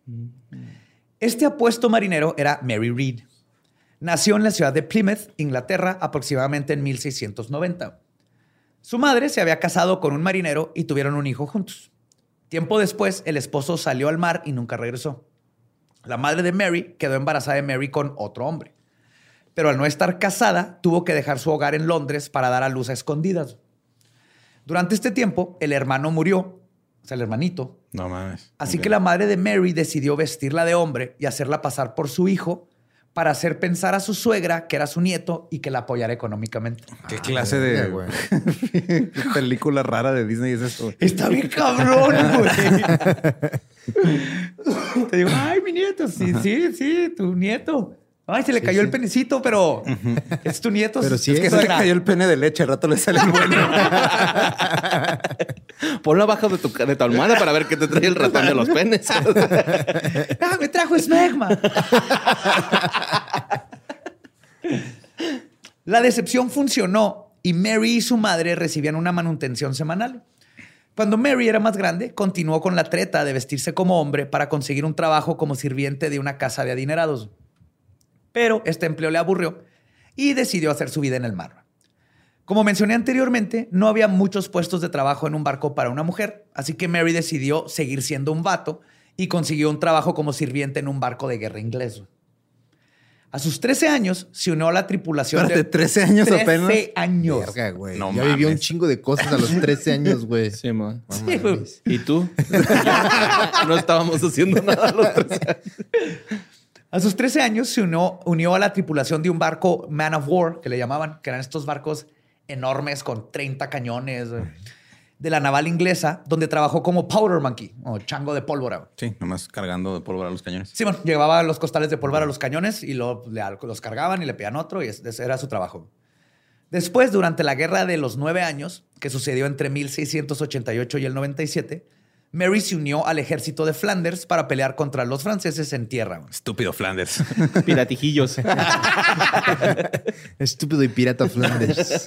Este apuesto marinero era Mary Read. Nació en la ciudad de Plymouth, Inglaterra, aproximadamente en 1690. Su madre se había casado con un marinero y tuvieron un hijo juntos. Tiempo después, el esposo salió al mar y nunca regresó. La madre de Mary quedó embarazada de Mary con otro hombre. Pero al no estar casada, tuvo que dejar su hogar en Londres para dar a luz a escondidas. Durante este tiempo, el hermano murió, o sea, el hermanito. No mames. Así que la madre de Mary decidió vestirla de hombre y hacerla pasar por su hijo para hacer pensar a su suegra que era su nieto y que la apoyara económicamente. ¿Qué clase de ¿Qué película rara de Disney es esto? Está bien cabrón, güey. Te digo, ay, mi nieto. Sí, tu nieto. Ay, se le cayó el penecito, pero es tu nieto. Pero sí es que se le cayó el pene de leche. Al rato le sale el bueno. Ponlo abajo de tu almohada para ver qué te trae el ratón de los penes. Me trajo esmegma. La decepción funcionó y Mary y su madre recibían una manutención semanal. Cuando Mary era más grande, continuó con la treta de vestirse como hombre para conseguir un trabajo como sirviente de una casa de adinerados. Pero este empleo le aburrió y decidió hacer su vida en el mar. Como mencioné anteriormente, no había muchos puestos de trabajo en un barco para una mujer, así que Mary decidió seguir siendo un vato y consiguió un trabajo como sirviente en un barco de guerra inglés. A sus 13 años se unió a la tripulación. Espérate, 13 años 13 apenas. 13 años. Verga, güey. No ya vivió un mames. chingo de cosas a los 13 años, güey. Sí, man. No Sí, mames. ¿Y tú? No estábamos haciendo nada a los 13 años. A sus 13 años se unió a la tripulación de un barco Man of War, que le llamaban, que eran estos barcos enormes con 30 cañones de la naval inglesa, donde trabajó como powder monkey o chango de pólvora. Sí, nomás cargando de pólvora los cañones. Simón llevaba los costales de pólvora a los cañones y los cargaban y le pedían otro y ese era su trabajo. Después, durante la Guerra de los 9 años, que sucedió entre 1688 y el 97, Mary se unió al ejército de Flanders para pelear contra los franceses en tierra. Estúpido Flanders. Piratijillos. Estúpido y pirata Flanders.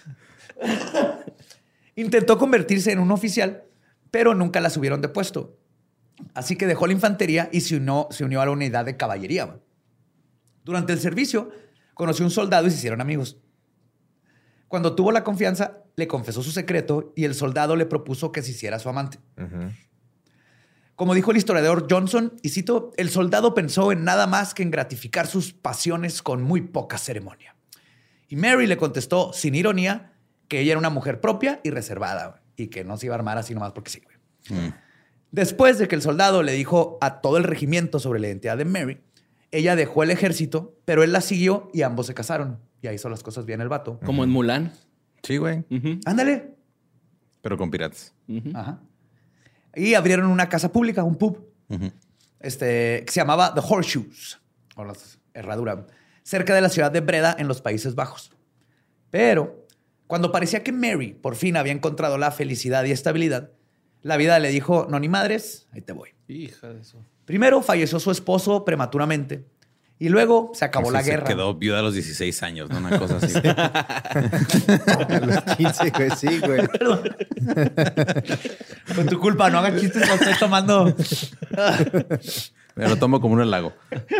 Intentó convertirse en un oficial, pero nunca la subieron de puesto. Así que dejó la infantería y se unió a la unidad de caballería. Durante el servicio, conoció a un soldado y se hicieron amigos. Cuando tuvo la confianza, le confesó su secreto y el soldado le propuso que se hiciera su amante. Como dijo el historiador Johnson, y cito, el soldado pensó en nada más que en gratificar sus pasiones con muy poca ceremonia. Y Mary le contestó, sin ironía, que ella era una mujer propia y reservada y que no se iba a armar así nomás porque sí. Después de que el soldado le dijo a todo el regimiento sobre la identidad de Mary, ella dejó el ejército, pero él la siguió y ambos se casaron. Y ahí hizo las cosas bien el vato. Como en Mulan. Sí, güey. Ándale. Pero con piratas. Ajá. Y abrieron una casa pública, un pub, que se llamaba The Horseshoes, o la herradura, cerca de la ciudad de Breda, en los Países Bajos. Pero cuando parecía que Mary por fin había encontrado la felicidad y estabilidad, la vida le dijo, no ni madres, ahí te voy. Hija de eso. Primero falleció su esposo prematuramente y luego se acabó Como la si guerra. Se quedó viuda a los 16 años, ¿no? Una cosa así. A los 15, güey. Sí, güey. Perdón. Con tu culpa, no hagas chistes cuando estoy tomando. Me lo tomo como un halago.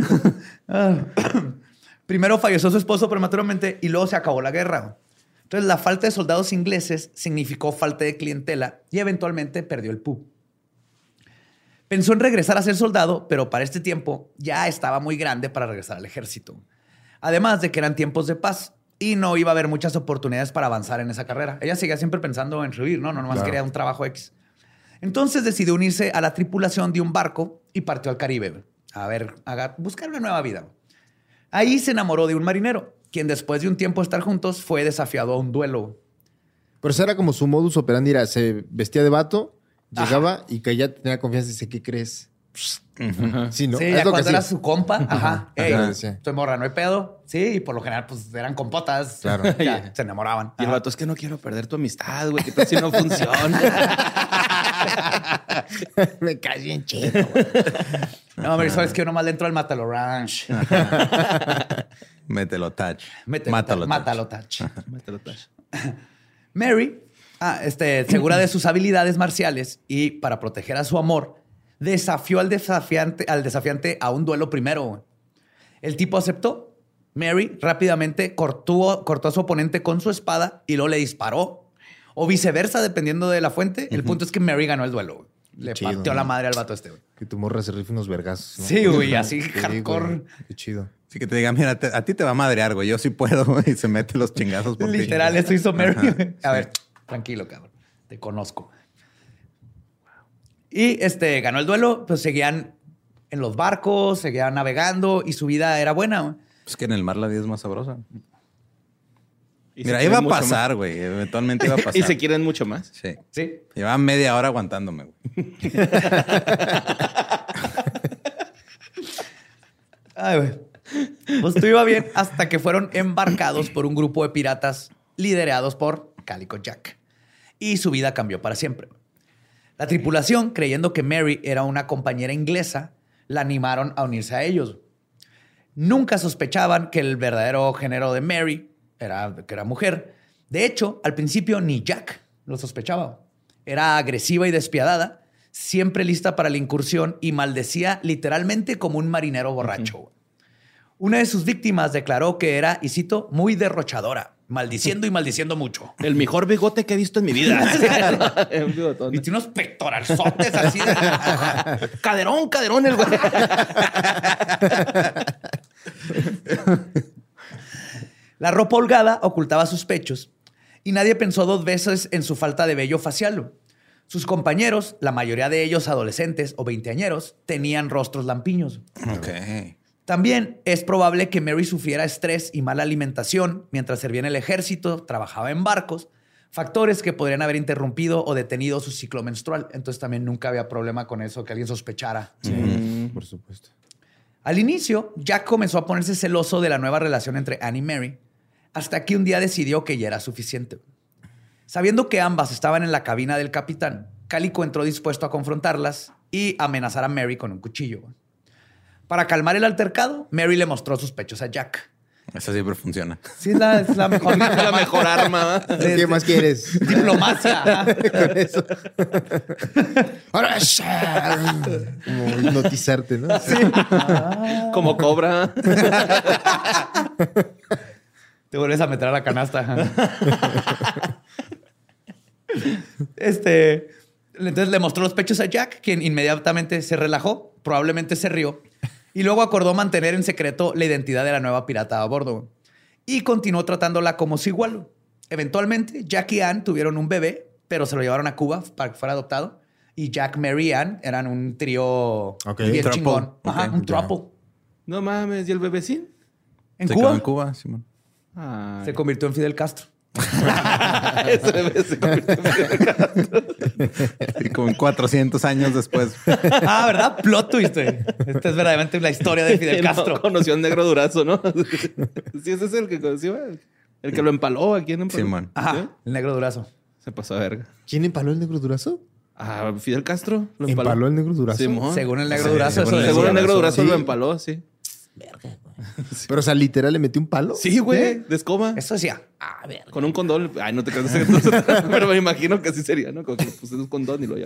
Primero falleció su esposo prematuramente y luego se acabó la guerra. Entonces, la falta de soldados ingleses significó falta de clientela y eventualmente perdió el pub. Pensó en regresar a ser soldado, pero para este tiempo ya estaba muy grande para regresar al ejército. Además de que eran tiempos de paz y no iba a haber muchas oportunidades para avanzar en esa carrera. Ella seguía siempre pensando en subir, ¿no? No nomás quería un trabajo X. Entonces decidió unirse a la tripulación de un barco y partió al Caribe. Buscar una nueva vida. Ahí se enamoró de un marinero, quien después de un tiempo de estar juntos fue desafiado a un duelo. Pero eso era como su modus operandi. Se vestía de vato, llegaba y que ya tenía confianza y dice, ¿qué crees? Sí, ¿no? Sí, Es ya lo que cuando era hacía. su compa. Ajá. Ey, Ajá, sí. soy morra, no hay pedo. Sí, y por lo general, pues eran compotas. Claro. Ya, se enamoraban. Y el Ajá. vato, es que no quiero perder tu amistad, güey. ¿Qué tal si no funciona? Me cae bien chido, güey. No, hombre, sabes que yo nomás le entro al Mátalo Ranch. Mételo, touch. Mátalo, Touch. Mételo, Tash. Mary, segura de sus habilidades marciales y para proteger a su amor, desafió al desafiante a un duelo primero. El tipo aceptó. Mary rápidamente cortó a su oponente con su espada y luego le disparó. O viceversa, dependiendo de la fuente. El punto es que Mary ganó el duelo. Le Chido, partió ¿no? la madre al vato güey. Que tu morra se rife unos vergazos, ¿no? Sí, güey, así Sí, hardcore. güey. Qué chido. Así que te diga, mira, a ti te va a madrear, güey. Yo sí puedo, güey. Y se mete los chingazos por ti. Literal, eso hizo Mary. Ajá, A ver, tranquilo, cabrón. Te conozco. Y ganó el duelo, pues seguían en los barcos, seguían navegando y su vida era buena. Es que en el mar la vida es más sabrosa. Y Mira, se iba a quieren mucho pasar, güey. Eventualmente iba a más. pasar. Y se quieren mucho más. Sí. Sí. Llevaba media hora aguantándome, güey. Ay, güey. Pues todo iba bien hasta que fueron embarcados por un grupo de piratas liderados por Calico Jack. Y su vida cambió para siempre. La tripulación, creyendo que Mary era una compañera inglesa, la animaron a unirse a ellos. Nunca sospechaban que el verdadero género de Mary, que era mujer. De hecho, al principio ni Jack lo sospechaba. Era agresiva y despiadada, siempre lista para la incursión y maldecía literalmente como un marinero borracho. Una de sus víctimas declaró que era, y cito, muy derrochadora, maldiciendo y maldiciendo mucho. El mejor bigote que he visto en mi vida. Un bigotón. Y tiene unos pectoralzotes así de... Caderón el güey. La ropa holgada ocultaba sus pechos y nadie pensó dos veces en su falta de vello facial. Sus compañeros, la mayoría de ellos adolescentes o veinteañeros, tenían rostros lampiños. Ok. También es probable que Mary sufriera estrés y mala alimentación mientras servía en el ejército, trabajaba en barcos, factores que podrían haber interrumpido o detenido su ciclo menstrual. Entonces también nunca había problema con eso, que alguien sospechara. Sí, por supuesto. Al inicio, Jack comenzó a ponerse celoso de la nueva relación entre Anne y Mary, hasta que un día decidió que ya era suficiente. Sabiendo que ambas estaban en la cabina del capitán, Calico entró dispuesto a confrontarlas y amenazar a Mary con un cuchillo. Para calmar el altercado, Mary le mostró sus pechos a Jack. Eso siempre funciona. Sí, es la mejor, La mejor arma. ¿Qué más quieres? Diplomacia. Con eso. Ahora, como hipnotizarte, ¿no? Sí. Como cobra. Te vuelves a meter a la canasta. Entonces le mostró los pechos a Jack, quien inmediatamente se relajó, probablemente se rió, y luego acordó mantener en secreto la identidad de la nueva pirata a bordo. Y continuó tratándola como su igual. Eventualmente, Jack y Anne tuvieron un bebé, pero se lo llevaron a Cuba para que fuera adoptado. Y Jack, Mary y Anne eran un trío bien Throuple. chingón. Ajá, Ok, un throuple. No mames, ¿y el bebecín? En Se Cuba quedó en Cuba, Simón. Ay. se convirtió en Fidel Castro. Ese bebé se convirtió en Y como en 400 años después. Ah, ¿verdad? Plot twist, güey. Esta es verdaderamente la historia de Fidel Castro. No, conoció a un negro durazo, ¿no? Sí, ese es el que conoció. El que lo empaló. ¿A quién empaló? Simón. Ajá, ¿Sí? el negro durazo. Se pasó a verga. ¿Quién empaló el negro durazo? Ah, Fidel Castro lo ¿Empaló el negro durazo? Simón. Según el negro Sí, durazo. según eso Seguro el decía. negro durazo Sí. lo empaló, sí. Pero, o sea, literal le metió un palo. Sí, güey. De escoba. Eso decía. A ver. Con un condón. Ay, no te creas. Pero me imagino que así sería, ¿no? Como que le puse un condón y lo ya.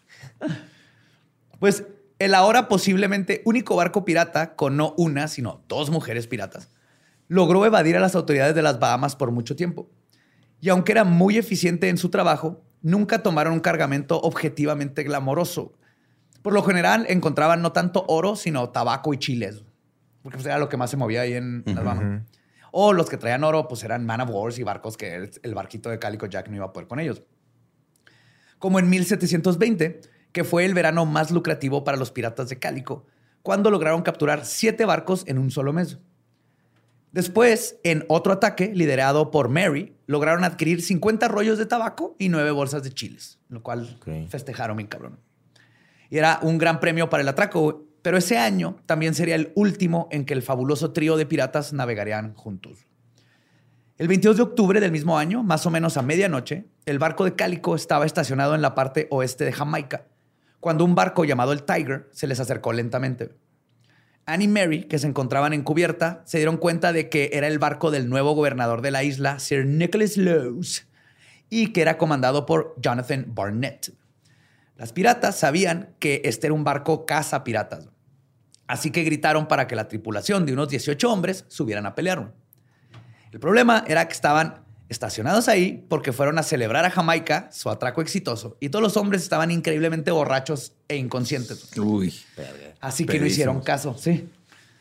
Pues el ahora posiblemente único barco pirata con no una, sino dos mujeres piratas, logró evadir a las autoridades de las Bahamas por mucho tiempo. Y aunque era muy eficiente en su trabajo, nunca tomaron un cargamento objetivamente glamoroso. Por lo general encontraban no tanto oro, sino tabaco y chiles, porque pues, era lo que más se movía ahí en las Bahamas. O los que traían oro, pues eran man of wars y barcos que el barquito de Calico Jack no iba a poder con ellos. Como en 1720, que fue el verano más lucrativo para los piratas de Calico, cuando lograron capturar 7 barcos en un solo mes. Después, en otro ataque liderado por Mary, lograron adquirir 50 rollos de tabaco y 9 bolsas de chiles, lo cual festejaron bien cabrón. Y era un gran premio para el atraco, pero ese año también sería el último en que el fabuloso trío de piratas navegarían juntos. El 22 de octubre del mismo año, más o menos a medianoche, el barco de Calico estaba estacionado en la parte oeste de Jamaica, cuando un barco llamado el Tiger se les acercó lentamente. Anne y Mary, que se encontraban en cubierta, se dieron cuenta de que era el barco del nuevo gobernador de la isla, Sir Nicholas Lowes, y que era comandado por Jonathan Barnett. Las piratas sabían que este era un barco cazapiratas, así que gritaron para que la tripulación de unos 18 hombres subieran a pelear. El problema era que estaban estacionados ahí porque fueron a celebrar a Jamaica su atraco exitoso y todos los hombres estaban increíblemente borrachos e inconscientes. Uy. Así que no hicieron caso, sí.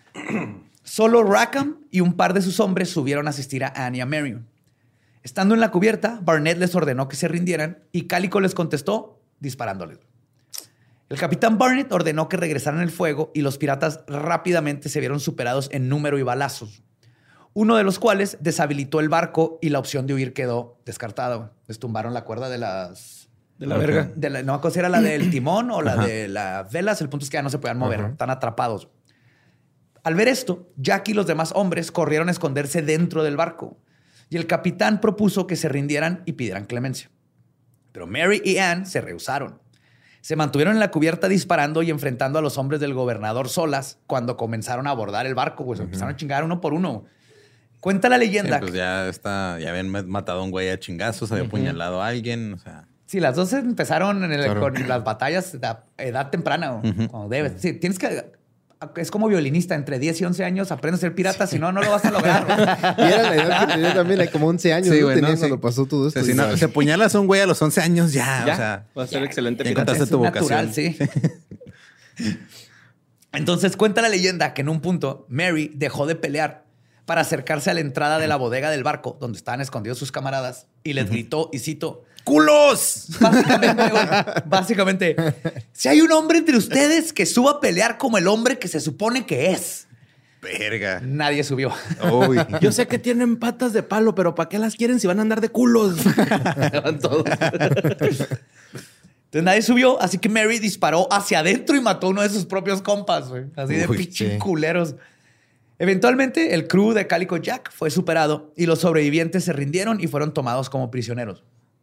Solo Rackham y un par de sus hombres subieron a asistir a Anne y a Mary. Estando en la cubierta, Barnett les ordenó que se rindieran y Calico les contestó disparándoles. El capitán Barnett ordenó que regresaran el fuego y los piratas rápidamente se vieron superados en número y balazos, uno de los cuales deshabilitó el barco y la opción de huir quedó descartada. Les tumbaron la cuerda de las... De la verga. No me acuerdo si era la del timón o la de las velas. El punto es que ya no se podían mover, están atrapados. Al ver esto, Jack y los demás hombres corrieron a esconderse dentro del barco y el capitán propuso que se rindieran y pidieran clemencia. Pero Mary y Anne se rehusaron. Se mantuvieron en la cubierta disparando y enfrentando a los hombres del gobernador solas cuando comenzaron a abordar el barco. Pues empezaron a chingar uno por uno. Cuenta la leyenda. Pues ya habían matado a un güey a chingazos, había apuñalado a alguien, o sea. Sí, las dos empezaron con las batallas a edad temprana, como debes. Sí, tienes que... Es como violinista, entre 10 y 11 años aprendes a ser pirata, si no, no lo vas a lograr. Y era la edad que tenía también, como 11 años. Sí, ¿no? güey, Tenía no, cuando pasó todo esto. O sea, si no, se apuñalas a un güey a los 11 años, ya. Ya, O sea, va a ser excelente ya pirata. encontraste tu vocación. Natural, sí. Entonces cuenta la leyenda que en un punto Mary dejó de pelear para acercarse a la entrada de la bodega del barco donde estaban escondidos sus camaradas y les gritó, y cito, ¡culos! Básicamente, güey, básicamente, si hay un hombre entre ustedes que suba a pelear como el hombre que se supone que es. Verga. Nadie subió. Uy. Yo sé que tienen patas de palo, pero ¿para qué las quieren si van a andar de culos? Van todos. Entonces nadie subió, así que Mary disparó hacia adentro y mató a uno de sus propios compas, güey. Así de pinche culeros. Eventualmente, el crew de Calico Jack fue superado y los sobrevivientes se rindieron y fueron tomados como prisioneros.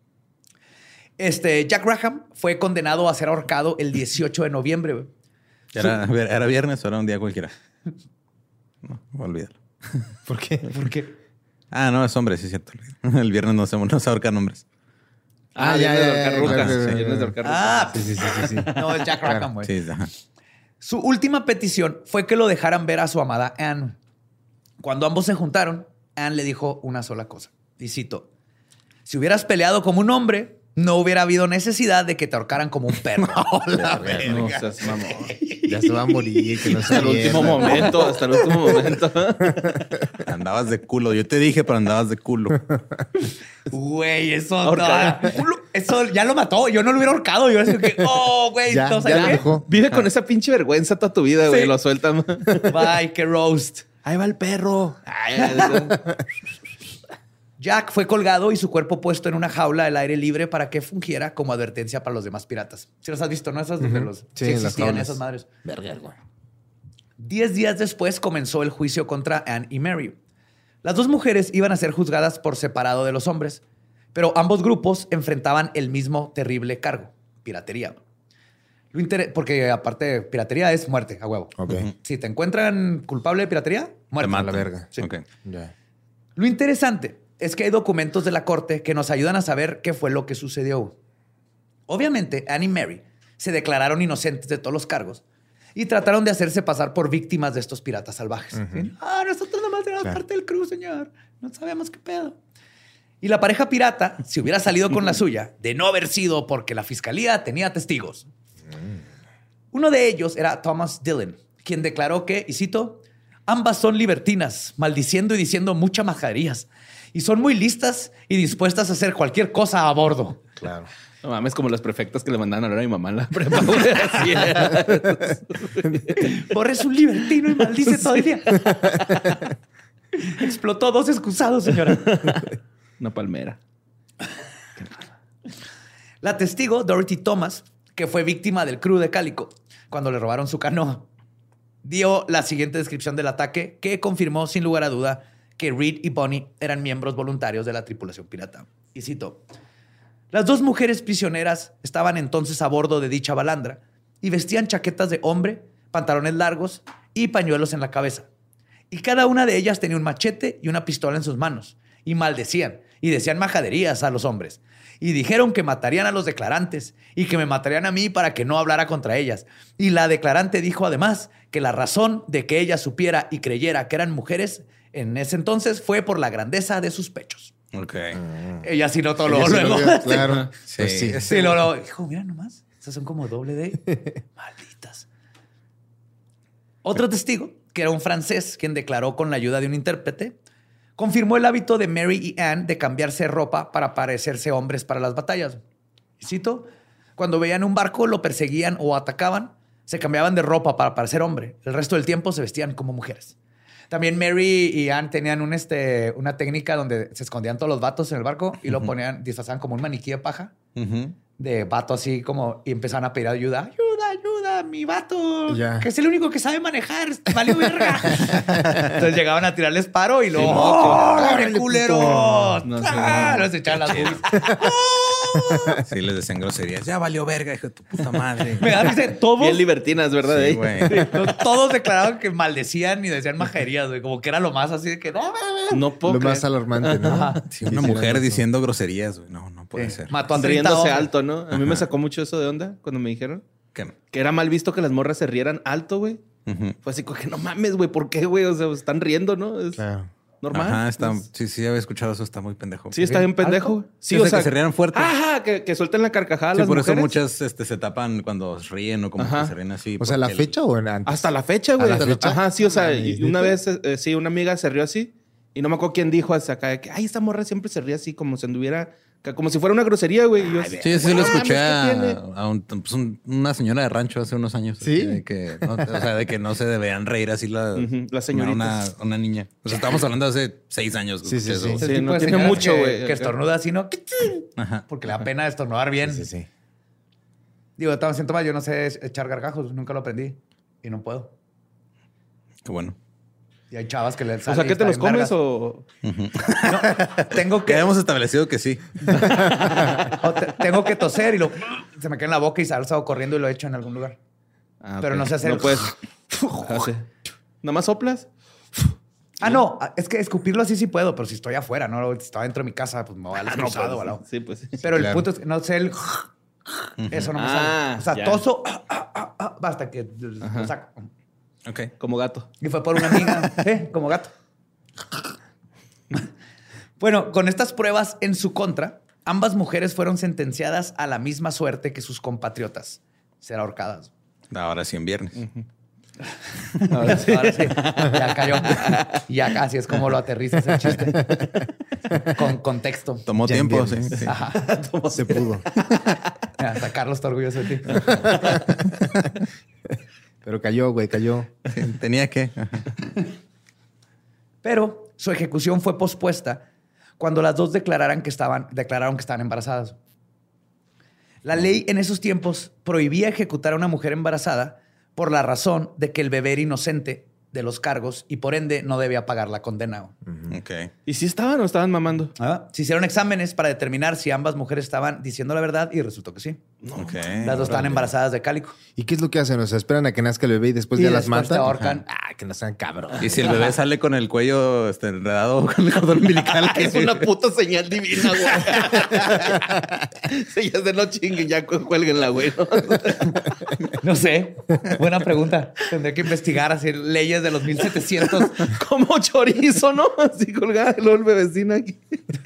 Jack Graham fue condenado a ser ahorcado el 18 de noviembre. Güey. ¿Era viernes o era un día cualquiera? No, olvídalo. ¿Por qué? ¿Por qué? Ah, no, es hombre, sí es cierto. El viernes no se ahorcan hombres. Viernes de ahorcar rucas. claro. Viernes de ahorcar rucas. Ah, Sí. no, es Jack Rackham, güey. Sí, ajá. Su última petición fue que lo dejaran ver a su amada Anne. Cuando ambos se juntaron, Anne le dijo una sola cosa. Y cito, si hubieras peleado como un hombre, no hubiera habido necesidad de que te ahorcaran como un perro. No seas mamón. Ya se va a morir. Que no Hasta el último momento, hasta el último momento. Andabas de culo. Yo te dije, pero andabas de culo. Güey, eso Ahorcar. no, eso ya lo mató. Yo no lo hubiera ahorcado. Yo decía que, güey, Ya, no, ya ¿sabes lo qué? dejó. Vive con esa pinche vergüenza toda tu vida, güey. Sí. Lo sueltan. Bye, qué roast. Ahí va el perro. Jack fue colgado y su cuerpo puesto en una jaula al aire libre para que fungiera como advertencia para los demás piratas. Si los has visto, ¿no? Esas donde los Sí, sí las existían jaulas. esas madres. Verga, güey. 10 días después comenzó el juicio contra Anne y Mary. Las dos mujeres iban a ser juzgadas por separado de los hombres, pero ambos grupos enfrentaban el mismo terrible cargo, piratería. Porque aparte, piratería es muerte, a huevo. Ok. Si te encuentran culpable de piratería, muerte. Te matan. la verga. Sí. Ok. Ya. Lo interesante es que hay documentos de la corte que nos ayudan a saber qué fue lo que sucedió. Obviamente, Anne y Mary se declararon inocentes de todos los cargos y trataron de hacerse pasar por víctimas de estos piratas salvajes. ¿Sí? Nosotros nomás éramos parte del crew, señor. No sabemos qué pedo. Y la pareja pirata, si hubiera salido con la suya, de no haber sido porque la fiscalía tenía testigos. Uno de ellos era Thomas Dillon, quien declaró que, y cito, ambas son libertinas, maldiciendo y diciendo muchas majaderías, y son muy listas y dispuestas a hacer cualquier cosa a bordo. Claro. No mames, como las prefectas que le mandaban a hablar a mi mamá en la prepa. Güey. Así era. Borre es un libertino y maldice todo el día. Explotó 2 excusados, señora. Una palmera. La testigo, Dorothy Thomas, que fue víctima del crew de Calico cuando le robaron su canoa, dio la siguiente descripción del ataque que confirmó sin lugar a duda que Reed y Bonnie eran miembros voluntarios de la tripulación pirata. Y cito, las dos mujeres prisioneras estaban entonces a bordo de dicha balandra y vestían chaquetas de hombre, pantalones largos y pañuelos en la cabeza. Y cada una de ellas tenía un machete y una pistola en sus manos. Y maldecían y decían majaderías a los hombres. Y dijeron que matarían a los declarantes y que me matarían a mí para que no hablara contra ellas. Y la declarante dijo además que la razón de que ella supiera y creyera que eran mujeres en ese entonces fue por la grandeza de sus pechos. Ok. Ella sí notó Ella sí lo luego. vio, claro. Sí. Pues sí. Sí, luego dijo, mira nomás, esas son como doble D. Malditas. Otro testigo, que era un francés, quien declaró con la ayuda de un intérprete, confirmó el hábito de Mary y Anne de cambiarse ropa para parecerse hombres para las batallas. Y cito, cuando veían un barco, lo perseguían o atacaban, se cambiaban de ropa para parecer hombre. El resto del tiempo se vestían como mujeres. También Mary y Anne tenían una técnica donde se escondían todos los vatos en el barco y lo ponían, disfrazaban como un maniquí de paja, de vato así como, y empezaban a pedir ayuda. Ayuda, ayuda, mi vato, Ya. que es el único que sabe manejar, valió verga. Entonces llegaban a tirarles paro y luego, Sí, ¡oh, ¡Órale, culeros! puto! No sé. Los echaban las boobies. ¡Oh! Sí, les decían groserías. Ya valió verga, hijo de tu puta madre. Me da risa, todos, Bien libertinas, ¿verdad? Sí, güey. todos declaraban que maldecían y decían majaderías, güey. Como que era lo más así de que no, No puedo Lo creer. más alarmante, ¿no? Ajá. Sí, una mujer diciendo groserías, güey. No puede ser. mató a 30 Riéndose hombres. alto, ¿no? A mí me sacó mucho eso de onda cuando me dijeron ¿Qué? que era mal visto que las morras se rieran alto, güey. Ujú. Fue así como que no mames, güey, ¿por qué, güey? O sea, están riendo, ¿no? Es Claro. normal. Ajá, está... Es- Sí, había escuchado eso. Está muy pendejo. Sí, está bien pendejo. ¿Alto? Sí, Sí, o sea, que se rieran fuerte. Ajá, que suelten la carcajada Sí, las por eso mujeres. muchas se tapan cuando ríen o como Ajá. que se ríen así. O sea, ¿la porque el- fecha o en antes? Hasta la fecha, güey. ¿A la fecha? Ajá, sí, o sea, mames, y una ¿neta? vez, sí, una amiga se rió así y no me acuerdo quién dijo hasta acá de que, ay, esta morra siempre se ríe así como si anduviera, como si fuera una grosería, güey. Y yo, Sí, sí lo escuché mames, ¿qué tiene? a una señora de rancho hace unos años. ¿Sí? así de que no, o sea, de que no se deberían reír así Las señoritas. una niña. O sea, estábamos hablando de hace 6 años. Sí, sí, escuché sí. eso. El Sí, tipo no de tiene señoras mucho, güey. que estornuda así, ¿no? Ajá. Porque le da pena estornudar bien. Sí, sí. Digo, estaba siento mal, yo no sé echar gargajos, nunca lo aprendí y no puedo. Qué bueno. Y hay chavas que le O sea, ¿qué te los comes o...? No, tengo que, Que habíamos establecido que sí. tengo que toser y se me queda en la boca y salgo corriendo y lo echo en algún lugar. Ah, Pero ok. no sé hacer No el- puedes. Así. ¿Nada más soplas? No, es que escupirlo así sí puedo, pero si estoy afuera, no, si estoy dentro de mi casa, pues me voy al cruzado o al lado. Sí, pues sí. Pero el claro. punto es que no sé el... Eso no me Ah, sale. O sea, ya. toso hasta que lo saco. Ok. Como gato. Y fue por una amiga, como gato. Bueno, con estas pruebas en su contra, ambas mujeres fueron sentenciadas a la misma suerte que sus compatriotas, ser ahorcadas. Ahora sí en viernes. Ahora sí, ya cayó. Ya casi es como lo aterrizas el chiste. Con contexto. Tomó Ya en tiempo, sí. viernes. sí. Ajá. Se pudo. Hasta Carlos está orgulloso de ti. Pero cayó, güey, cayó. Sí, tenía que. Pero su ejecución fue pospuesta cuando las dos declararon que estaban embarazadas. La ley en esos tiempos prohibía ejecutar a una mujer embarazada por la razón de que el bebé era inocente de los cargos y por ende no debía pagar la condena. Ok. ¿Y si estaban o estaban mamando? Se hicieron exámenes para determinar si ambas mujeres estaban diciendo la verdad y resultó que sí. Ok. Las dos estaban embarazadas de cálico. ¿Y qué es lo que hacen? O sea, esperan a que nazca el bebé y después Y ya las después te matan. ahorcan. Ah, que no sean cabrón. Y si el bebé sale con el cuello enredado con el cordón umbilical. Es una puta señal divina, güey. Sí, ya se no chinguen, ya cuélguenla, güey. ¿no? No sé. Buena pregunta. Tendré que investigar, hacer leyes de los 1700. Como chorizo, ¿no? Así colgada y luego el bebecino aquí.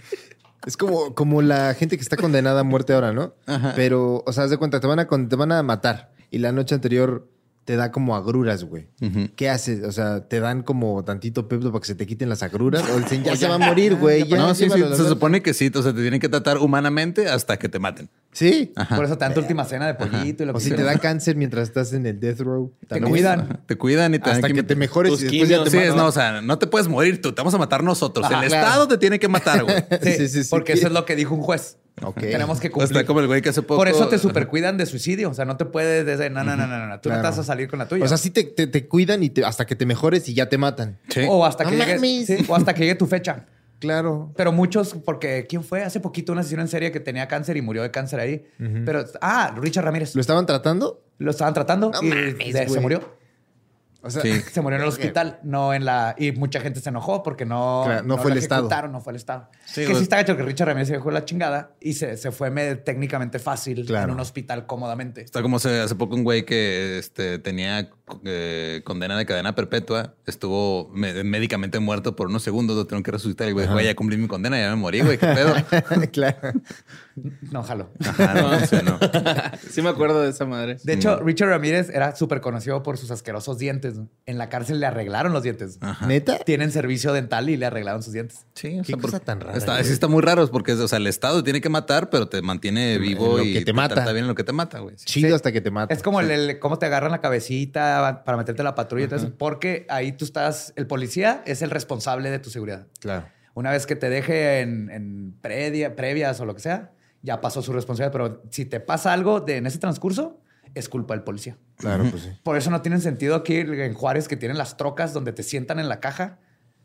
Es como la gente que está condenada a muerte ahora, ¿no? Ajá. Pero, o sea, haz de cuenta, te van a matar y la noche anterior te da como agruras, güey. Ujú. ¿Qué haces? O sea, te dan como tantito pepto para que se te quiten las agruras o dicen, ya se va a morir, güey. ya, No, sí, llévalo a la se verga. supone que sí. O sea, te tienen que tratar humanamente hasta que te maten. Sí. Por eso te dan tu última cena de pollito y lo O que si te quieras. da cáncer mientras estás en el death row. Te también. cuidan. Te cuidan y te Hasta dan que te mejores tus y después ya te quimios. Sí, matan. no, o sea, no te puedes morir tú, te vamos a matar nosotros. Ajá, el claro. Estado te tiene que matar, güey. Sí, porque eso es lo que dijo un juez. Ok. Tenemos que O cumplir. está como el güey que hace poco. Por eso te supercuidan de suicidio. O sea, no te puedes decir, no. Tú no Claro. te vas a salir con la tuya. O sea, sí te cuidan y hasta que te mejores y ya te matan. Sí. O hasta que No llegue, mames. sí, o hasta que llegue tu fecha. Claro. Pero muchos, porque ¿quién fue? Hace poquito un asesino en serie que tenía cáncer y murió de cáncer ahí. Pero, Richard Ramírez. ¿Lo estaban tratando? Lo estaban tratando No y mames, se güey. murió. O sea, Sí. Se murió en el hospital, no en la... Y mucha gente se enojó porque Claro, no fue lo el Estado. ejecutaron, no fue el Estado. Sí, que güey. sí está hecho que Richard Ramírez se dejó la chingada y se fue técnicamente fácil Claro. en un hospital cómodamente. Está como hace poco un güey que tenía condena de cadena perpetua, estuvo médicamente muerto por unos segundos, lo tuvieron que resucitar. Y güey, ya cumplí mi condena, ya me morí, güey, qué pedo. claro. No, jalo. Ajá, no sé, no. Sí me acuerdo de esa madre. De hecho, Richard Ramírez era súper conocido por sus asquerosos dientes. En la cárcel le arreglaron los dientes. Ajá. ¿Neta? Tienen servicio dental y le arreglaron sus dientes. Sí, o Qué sea, cosa tan rara, Está, güey. sí está muy raro porque, o sea, el Estado tiene que matar, pero te mantiene vivo lo y que te mata. trata bien en lo que te mata, güey. Sí. Chido Sí. hasta que te matan. Es como cómo te agarran la cabecita para meterte a la patrulla. Entonces, porque ahí tú estás, el policía es el responsable de tu seguridad. Claro. Una vez que te deje en previas o lo que sea, ya pasó su responsabilidad. Pero si te pasa algo en ese transcurso, es culpa del policía. Claro, pues sí. Por eso no tiene sentido aquí en Juárez que tienen las trocas donde te sientan en la caja.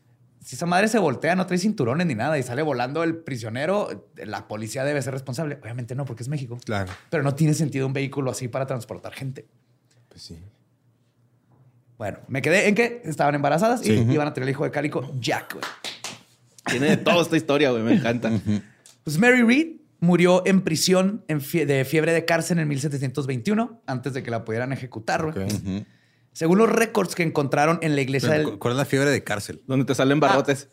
si esa madre se voltea, no trae cinturones ni nada y sale volando el prisionero, la policía debe ser responsable. Obviamente no, porque es México. Claro. Pero no tiene sentido un vehículo así para transportar gente. Pues sí. Bueno, me quedé en que estaban embarazadas y iban a tener el hijo de Cálico, Jack, güey. Tiene de todo esta historia, güey. Me encanta. Pues Mary Read murió en prisión de fiebre de cárcel en 1721, antes de que la pudieran ejecutar, güey. Ok. Según los récords que encontraron en la iglesia del... ¿Cuál es la fiebre de cárcel? Donde te salen barrotes.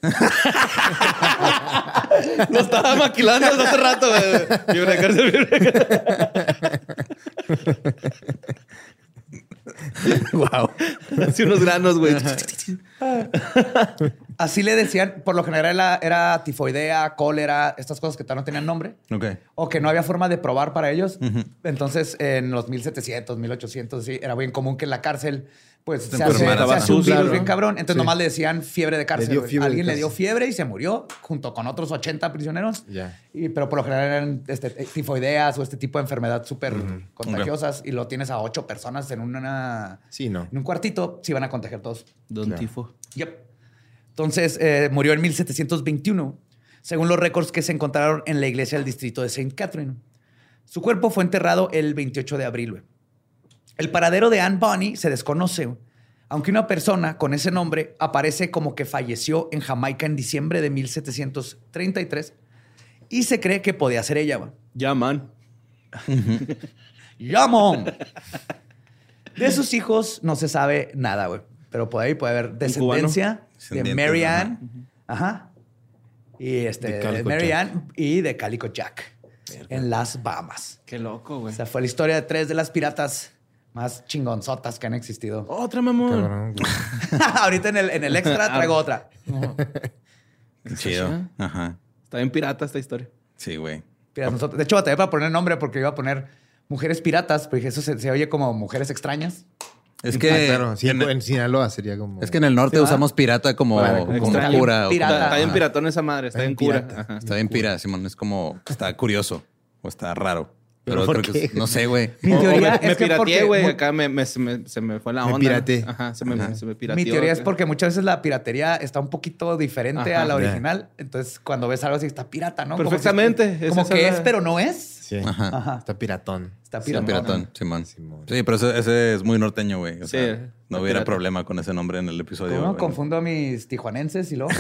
Lo estaba maquilando desde hace rato, güey. Fiebre de cárcel, fiebre de cárcel. Wow. Así unos granos, güey. Así le decían, por lo general era tifoidea, cólera, estas cosas que todavía no tenían nombre. Ok. O que no había forma de probar para ellos. Entonces, en los 1700, 1800, sí, era bien común que en la cárcel, pues, se hace un virus bien cabrón. Entonces, nomás le decían fiebre de cárcel. Alguien le dio fiebre y se murió junto con otros 80 prisioneros. Ya. Pero por lo general eran tifoideas o este tipo de enfermedad súper contagiosas. Y lo tienes a 8 personas en Sí, no. en un cuartito, se iban a contagiar todos. Don Claro. Tifo. Yep. Entonces, murió en 1721, según los récords que se encontraron en la iglesia del distrito de St. Catherine. Su cuerpo fue enterrado el 28 de abril. Güey. El paradero de Anne Bonny se desconoce, güey, aunque una persona con ese nombre aparece como que falleció en Jamaica en diciembre de 1733 y se cree que podía ser ella. Güey. Ya, man. ¡Yamon! De sus hijos no se sabe nada, güey. Pero por ahí puede haber descendencia de Mary Ann. Ajá. Y de Mary Ann y de Calico Jack. En las Bahamas. Qué loco, güey. Esa fue la historia de 3 de las piratas más chingonzotas que han existido. Otra, mamón. Cabrón, güey. Ahorita en el extra traigo otra. Qué chido. Ajá. Está bien pirata esta historia. Sí, güey. De hecho, batallé para poner nombre porque iba a poner mujeres piratas, porque eso se oye como mujeres extrañas. Es que, Claro, sí, en Sinaloa sería como... es que en el norte Sí, usamos pirata como extraño. cura. Pirata. Está bien Ajá. piratón esa madre. Está bien cura. pirata. Ajá. Está bien pira, Simón. Es como, está curioso o está raro. ¿Pero Pero por creo que qué? no sé, güey. Mi teoría me es que pirateé, porque güey. Acá se me fue la onda. pirateé. Ajá, se me pirateó. mi teoría es acá. porque muchas veces la piratería está un poquito diferente Ajá. a la Ya. original. Entonces, cuando ves algo así, está pirata, ¿no? Perfectamente. Como, Esa que es es, la- pero no es. Sí. Ajá. Ajá. Está piratón. Está Sí, pirata. piratón, Simón. Simón. Sí, pero ese es muy norteño, güey. O Sí, sea, está no hubiera pirata. problema con ese nombre en el episodio. ¿Cómo güey. confundo a mis tijuanenses y luego?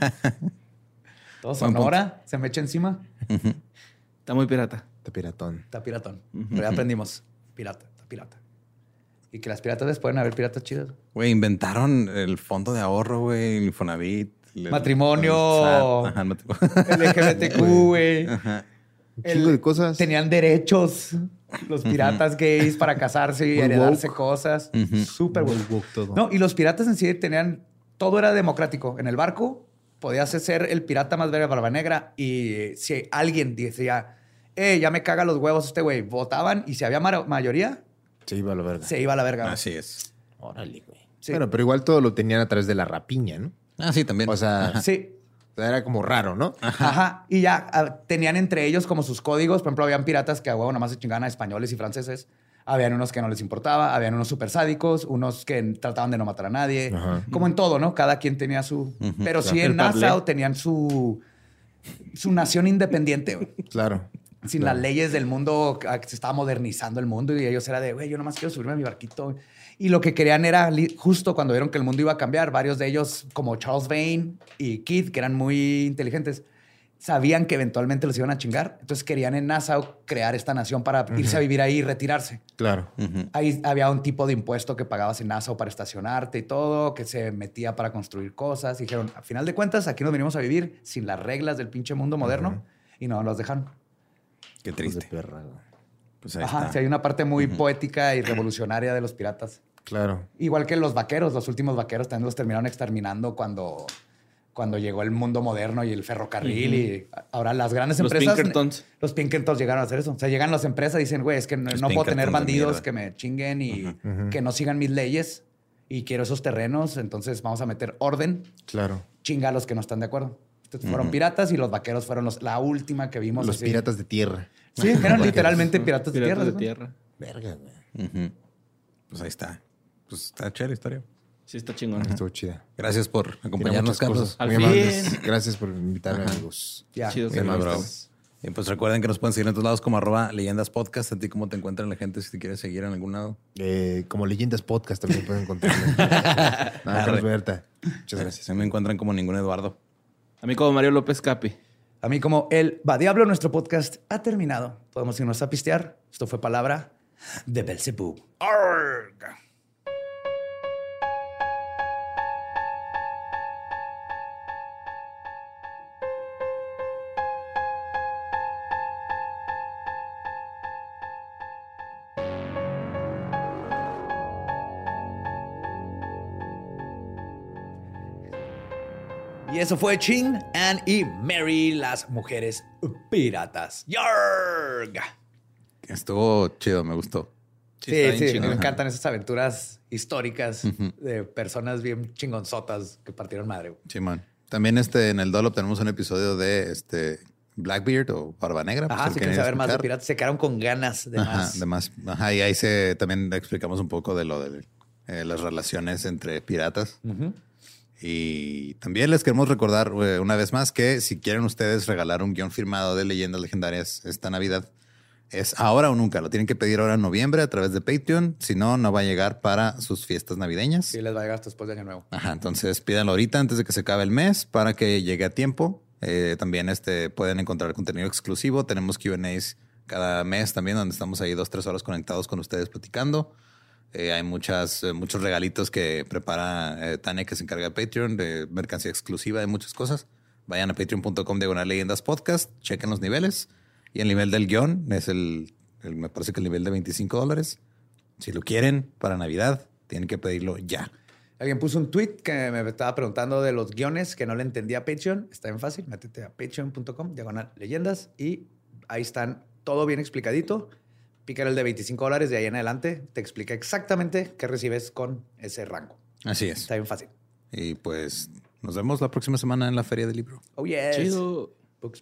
Todo Buen punto. Sonora se me echa encima. Está muy pirata. Está piratón. Está piratón. Pero ya aprendimos. Pirata, está pirata. Y que las piratas pueden haber piratas chidas. Güey, inventaron el fondo de ahorro, güey, el Infonavit. Matrimonio. el SAT. Ajá, el matrimonio. El LGBTQ, güey. Un chingo de cosas. Tenían derechos los piratas gays para casarse y Muy heredarse woke. cosas. Súper Muy woke. woke todo. No, y los piratas en sí tenían... Todo era democrático. En el barco podías ser el pirata más verga, barba negra. Y si alguien decía, ya me caga los huevos este güey, votaban. Y si había mayoría, Se iba a la verga. se iba a la verga. Así es. Órale, güey. Sí. Bueno, pero igual todo lo tenían a través de la rapiña, ¿no? Ah, sí, también. O sea, Sí. era como raro, ¿no? Ajá. Y ya tenían entre ellos como sus códigos. Por ejemplo, habían piratas que a huevo nomás se chingaban a españoles y franceses. Habían unos que no les importaba. Habían unos súper sádicos. Unos que trataban de no matar a nadie. Ajá. Como en todo, ¿no? Cada quien tenía su... Pero sí El en parlé. Nassau tenían su nación independiente, güey. Claro. Sin las leyes del mundo, que se estaba modernizando el mundo. Y ellos era de, güey, yo nomás quiero subirme a mi barquito. Y lo que querían era, justo cuando vieron que el mundo iba a cambiar, varios de ellos, como Charles Vane y Keith, que eran muy inteligentes, sabían que eventualmente los iban a chingar. Entonces querían en Nassau crear esta nación para irse a vivir ahí y retirarse. Claro. Ahí había un tipo de impuesto que pagabas en Nassau para estacionarte y todo, que se metía para construir cosas. Y dijeron, a final de cuentas, aquí nos venimos a vivir sin las reglas del pinche mundo moderno. Y no los dejaron. Qué Hijos de triste. perra, güey. Pues ahí Ajá, está. sí, hay una parte muy poética y revolucionaria de los piratas. Claro. Igual que los vaqueros, los últimos vaqueros también los terminaron exterminando cuando llegó el mundo moderno y el ferrocarril. Y ahora las grandes Los empresas... Pinkertons. Los Pinkertons llegaron a hacer eso. O sea, llegan las empresas y dicen, güey, es que no Los puedo tener Pinkertons de bandidos mierda. que me chinguen y que no sigan mis leyes. Y quiero esos terrenos, entonces vamos a meter orden. Claro. Chinga a los que no están de acuerdo. Entonces fueron piratas y los vaqueros fueron la última que vimos. Los así. piratas de tierra. Sí, eran literalmente piratas de tierra. Piratas de ¿no? tierra. Verga, güey. Ujú. Pues ahí está. Pues está chévere la historia. Sí, está chingón. Estuvo chida. Gracias por Tiene acompañarnos, muchas Carlos. cosas. Al Muy fin. amables. Gracias por invitarme, amigos. Ya. Chido, Bien, que bro. estás. Y pues recuerden que nos pueden seguir en todos lados como @leyendas podcast. ¿A ti cómo te encuentran la gente si te quieres seguir en algún lado? Como Leyendas Podcast también pueden encontrarme. Carlos Berta. Muchas gracias. Se me encuentran como ningún Eduardo. A mí como Mario López Capi. A mí como el Va Diablo, nuestro podcast ha terminado. Podemos irnos a pistear. Esto fue Palabra de Belzebú. ¡Arg! Y eso fue Ching, Anne y Mary, las mujeres piratas. ¡Yarg! Estuvo chido, me gustó. Sí, está bien sí, chingón. me encantan esas aventuras históricas de personas bien chingonzotas que partieron madre. Güey. Simón. También en el Dollop tenemos un episodio de Blackbeard o Barba Negra. Ajá, si si quieren quieren saber más de escuchar. piratas, se quedaron con ganas de Ajá, más. de más. Ajá, y ahí también explicamos un poco de lo de las relaciones entre piratas. Y también les queremos recordar una vez más que si quieren ustedes regalar un guión firmado de Leyendas Legendarias esta Navidad, es ahora o nunca. Lo tienen que pedir ahora en noviembre a través de Patreon. Si no, no va a llegar para sus fiestas navideñas. Sí, les va a llegar hasta después de Año Nuevo. Ajá, entonces pídanlo ahorita antes de que se acabe el mes para que llegue a tiempo. También pueden encontrar contenido exclusivo. Tenemos Q&As cada mes también, donde estamos ahí 2-3 horas conectados con ustedes platicando. Hay muchos regalitos que prepara Tania, que se encarga de Patreon, de mercancía exclusiva, de muchas cosas. Vayan a patreon.com/leyendaspodcast, chequen los niveles. Y el nivel del guión es me parece que el nivel de $25. Si lo quieren para Navidad, tienen que pedirlo ya. Alguien puso un tweet que me estaba preguntando de los guiones que no le entendía a Patreon. Está bien fácil. Métete a patreon.com/leyendas y ahí están todo bien explicadito. Pícale el de $25 de ahí en adelante. Te explica exactamente qué recibes con ese rango. Así es. Está bien fácil. Y pues nos vemos la próxima semana en la Feria del Libro. Oh, yes. Chido. Books.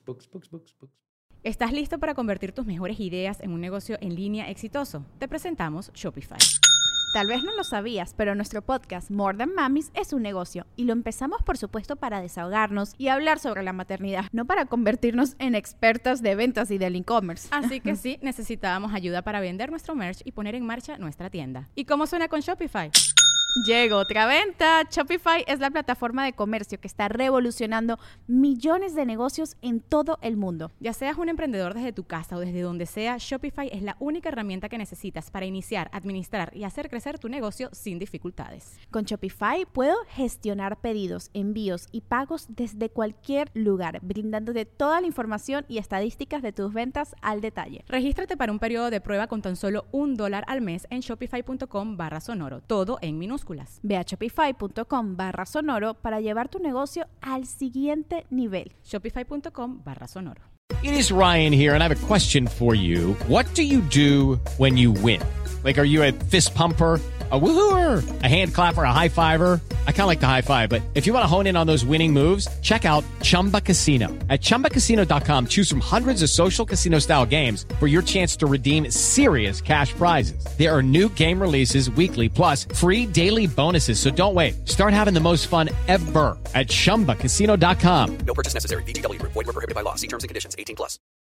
¿Estás listo para convertir tus mejores ideas en un negocio en línea exitoso? Te presentamos Shopify. Tal vez no lo sabías, pero nuestro podcast More Than Mamis es un negocio y lo empezamos por supuesto para desahogarnos y hablar sobre la maternidad, no para convertirnos en expertas de ventas y del e-commerce. Así que sí, necesitábamos ayuda para vender nuestro merch y poner en marcha nuestra tienda. ¿Y cómo suena con Shopify? Llegó otra venta. Shopify es la plataforma de comercio que está revolucionando millones de negocios en todo el mundo. Ya seas un emprendedor desde tu casa o desde donde sea, Shopify es la única herramienta que necesitas para iniciar, administrar y hacer crecer tu negocio sin dificultades. Con Shopify puedo gestionar pedidos, envíos y pagos desde cualquier lugar, brindándote toda la información y estadísticas de tus ventas al detalle. Regístrate para un periodo de prueba con tan solo $1 al mes en shopify.com/sonoro, todo en minúsculas. Ve a shopify.com/sonoro para llevar tu negocio al siguiente nivel. Shopify.com/sonoro. It is Ryan here, and I have a question for you. What do you do when you win? Like, are you a fist pumper, a woo-hooer, a hand clapper, a high fiver? I kind of like the high five, but if you want to hone in on those winning moves, check out Chumba Casino. At ChumbaCasino.com, choose from hundreds of social casino-style games for your chance to redeem serious cash prizes. There are new game releases weekly, plus free daily bonuses, so don't wait. Start having the most fun ever at ChumbaCasino.com. No purchase necessary. VGW Group. Void where prohibited by law. See terms and conditions. 18+.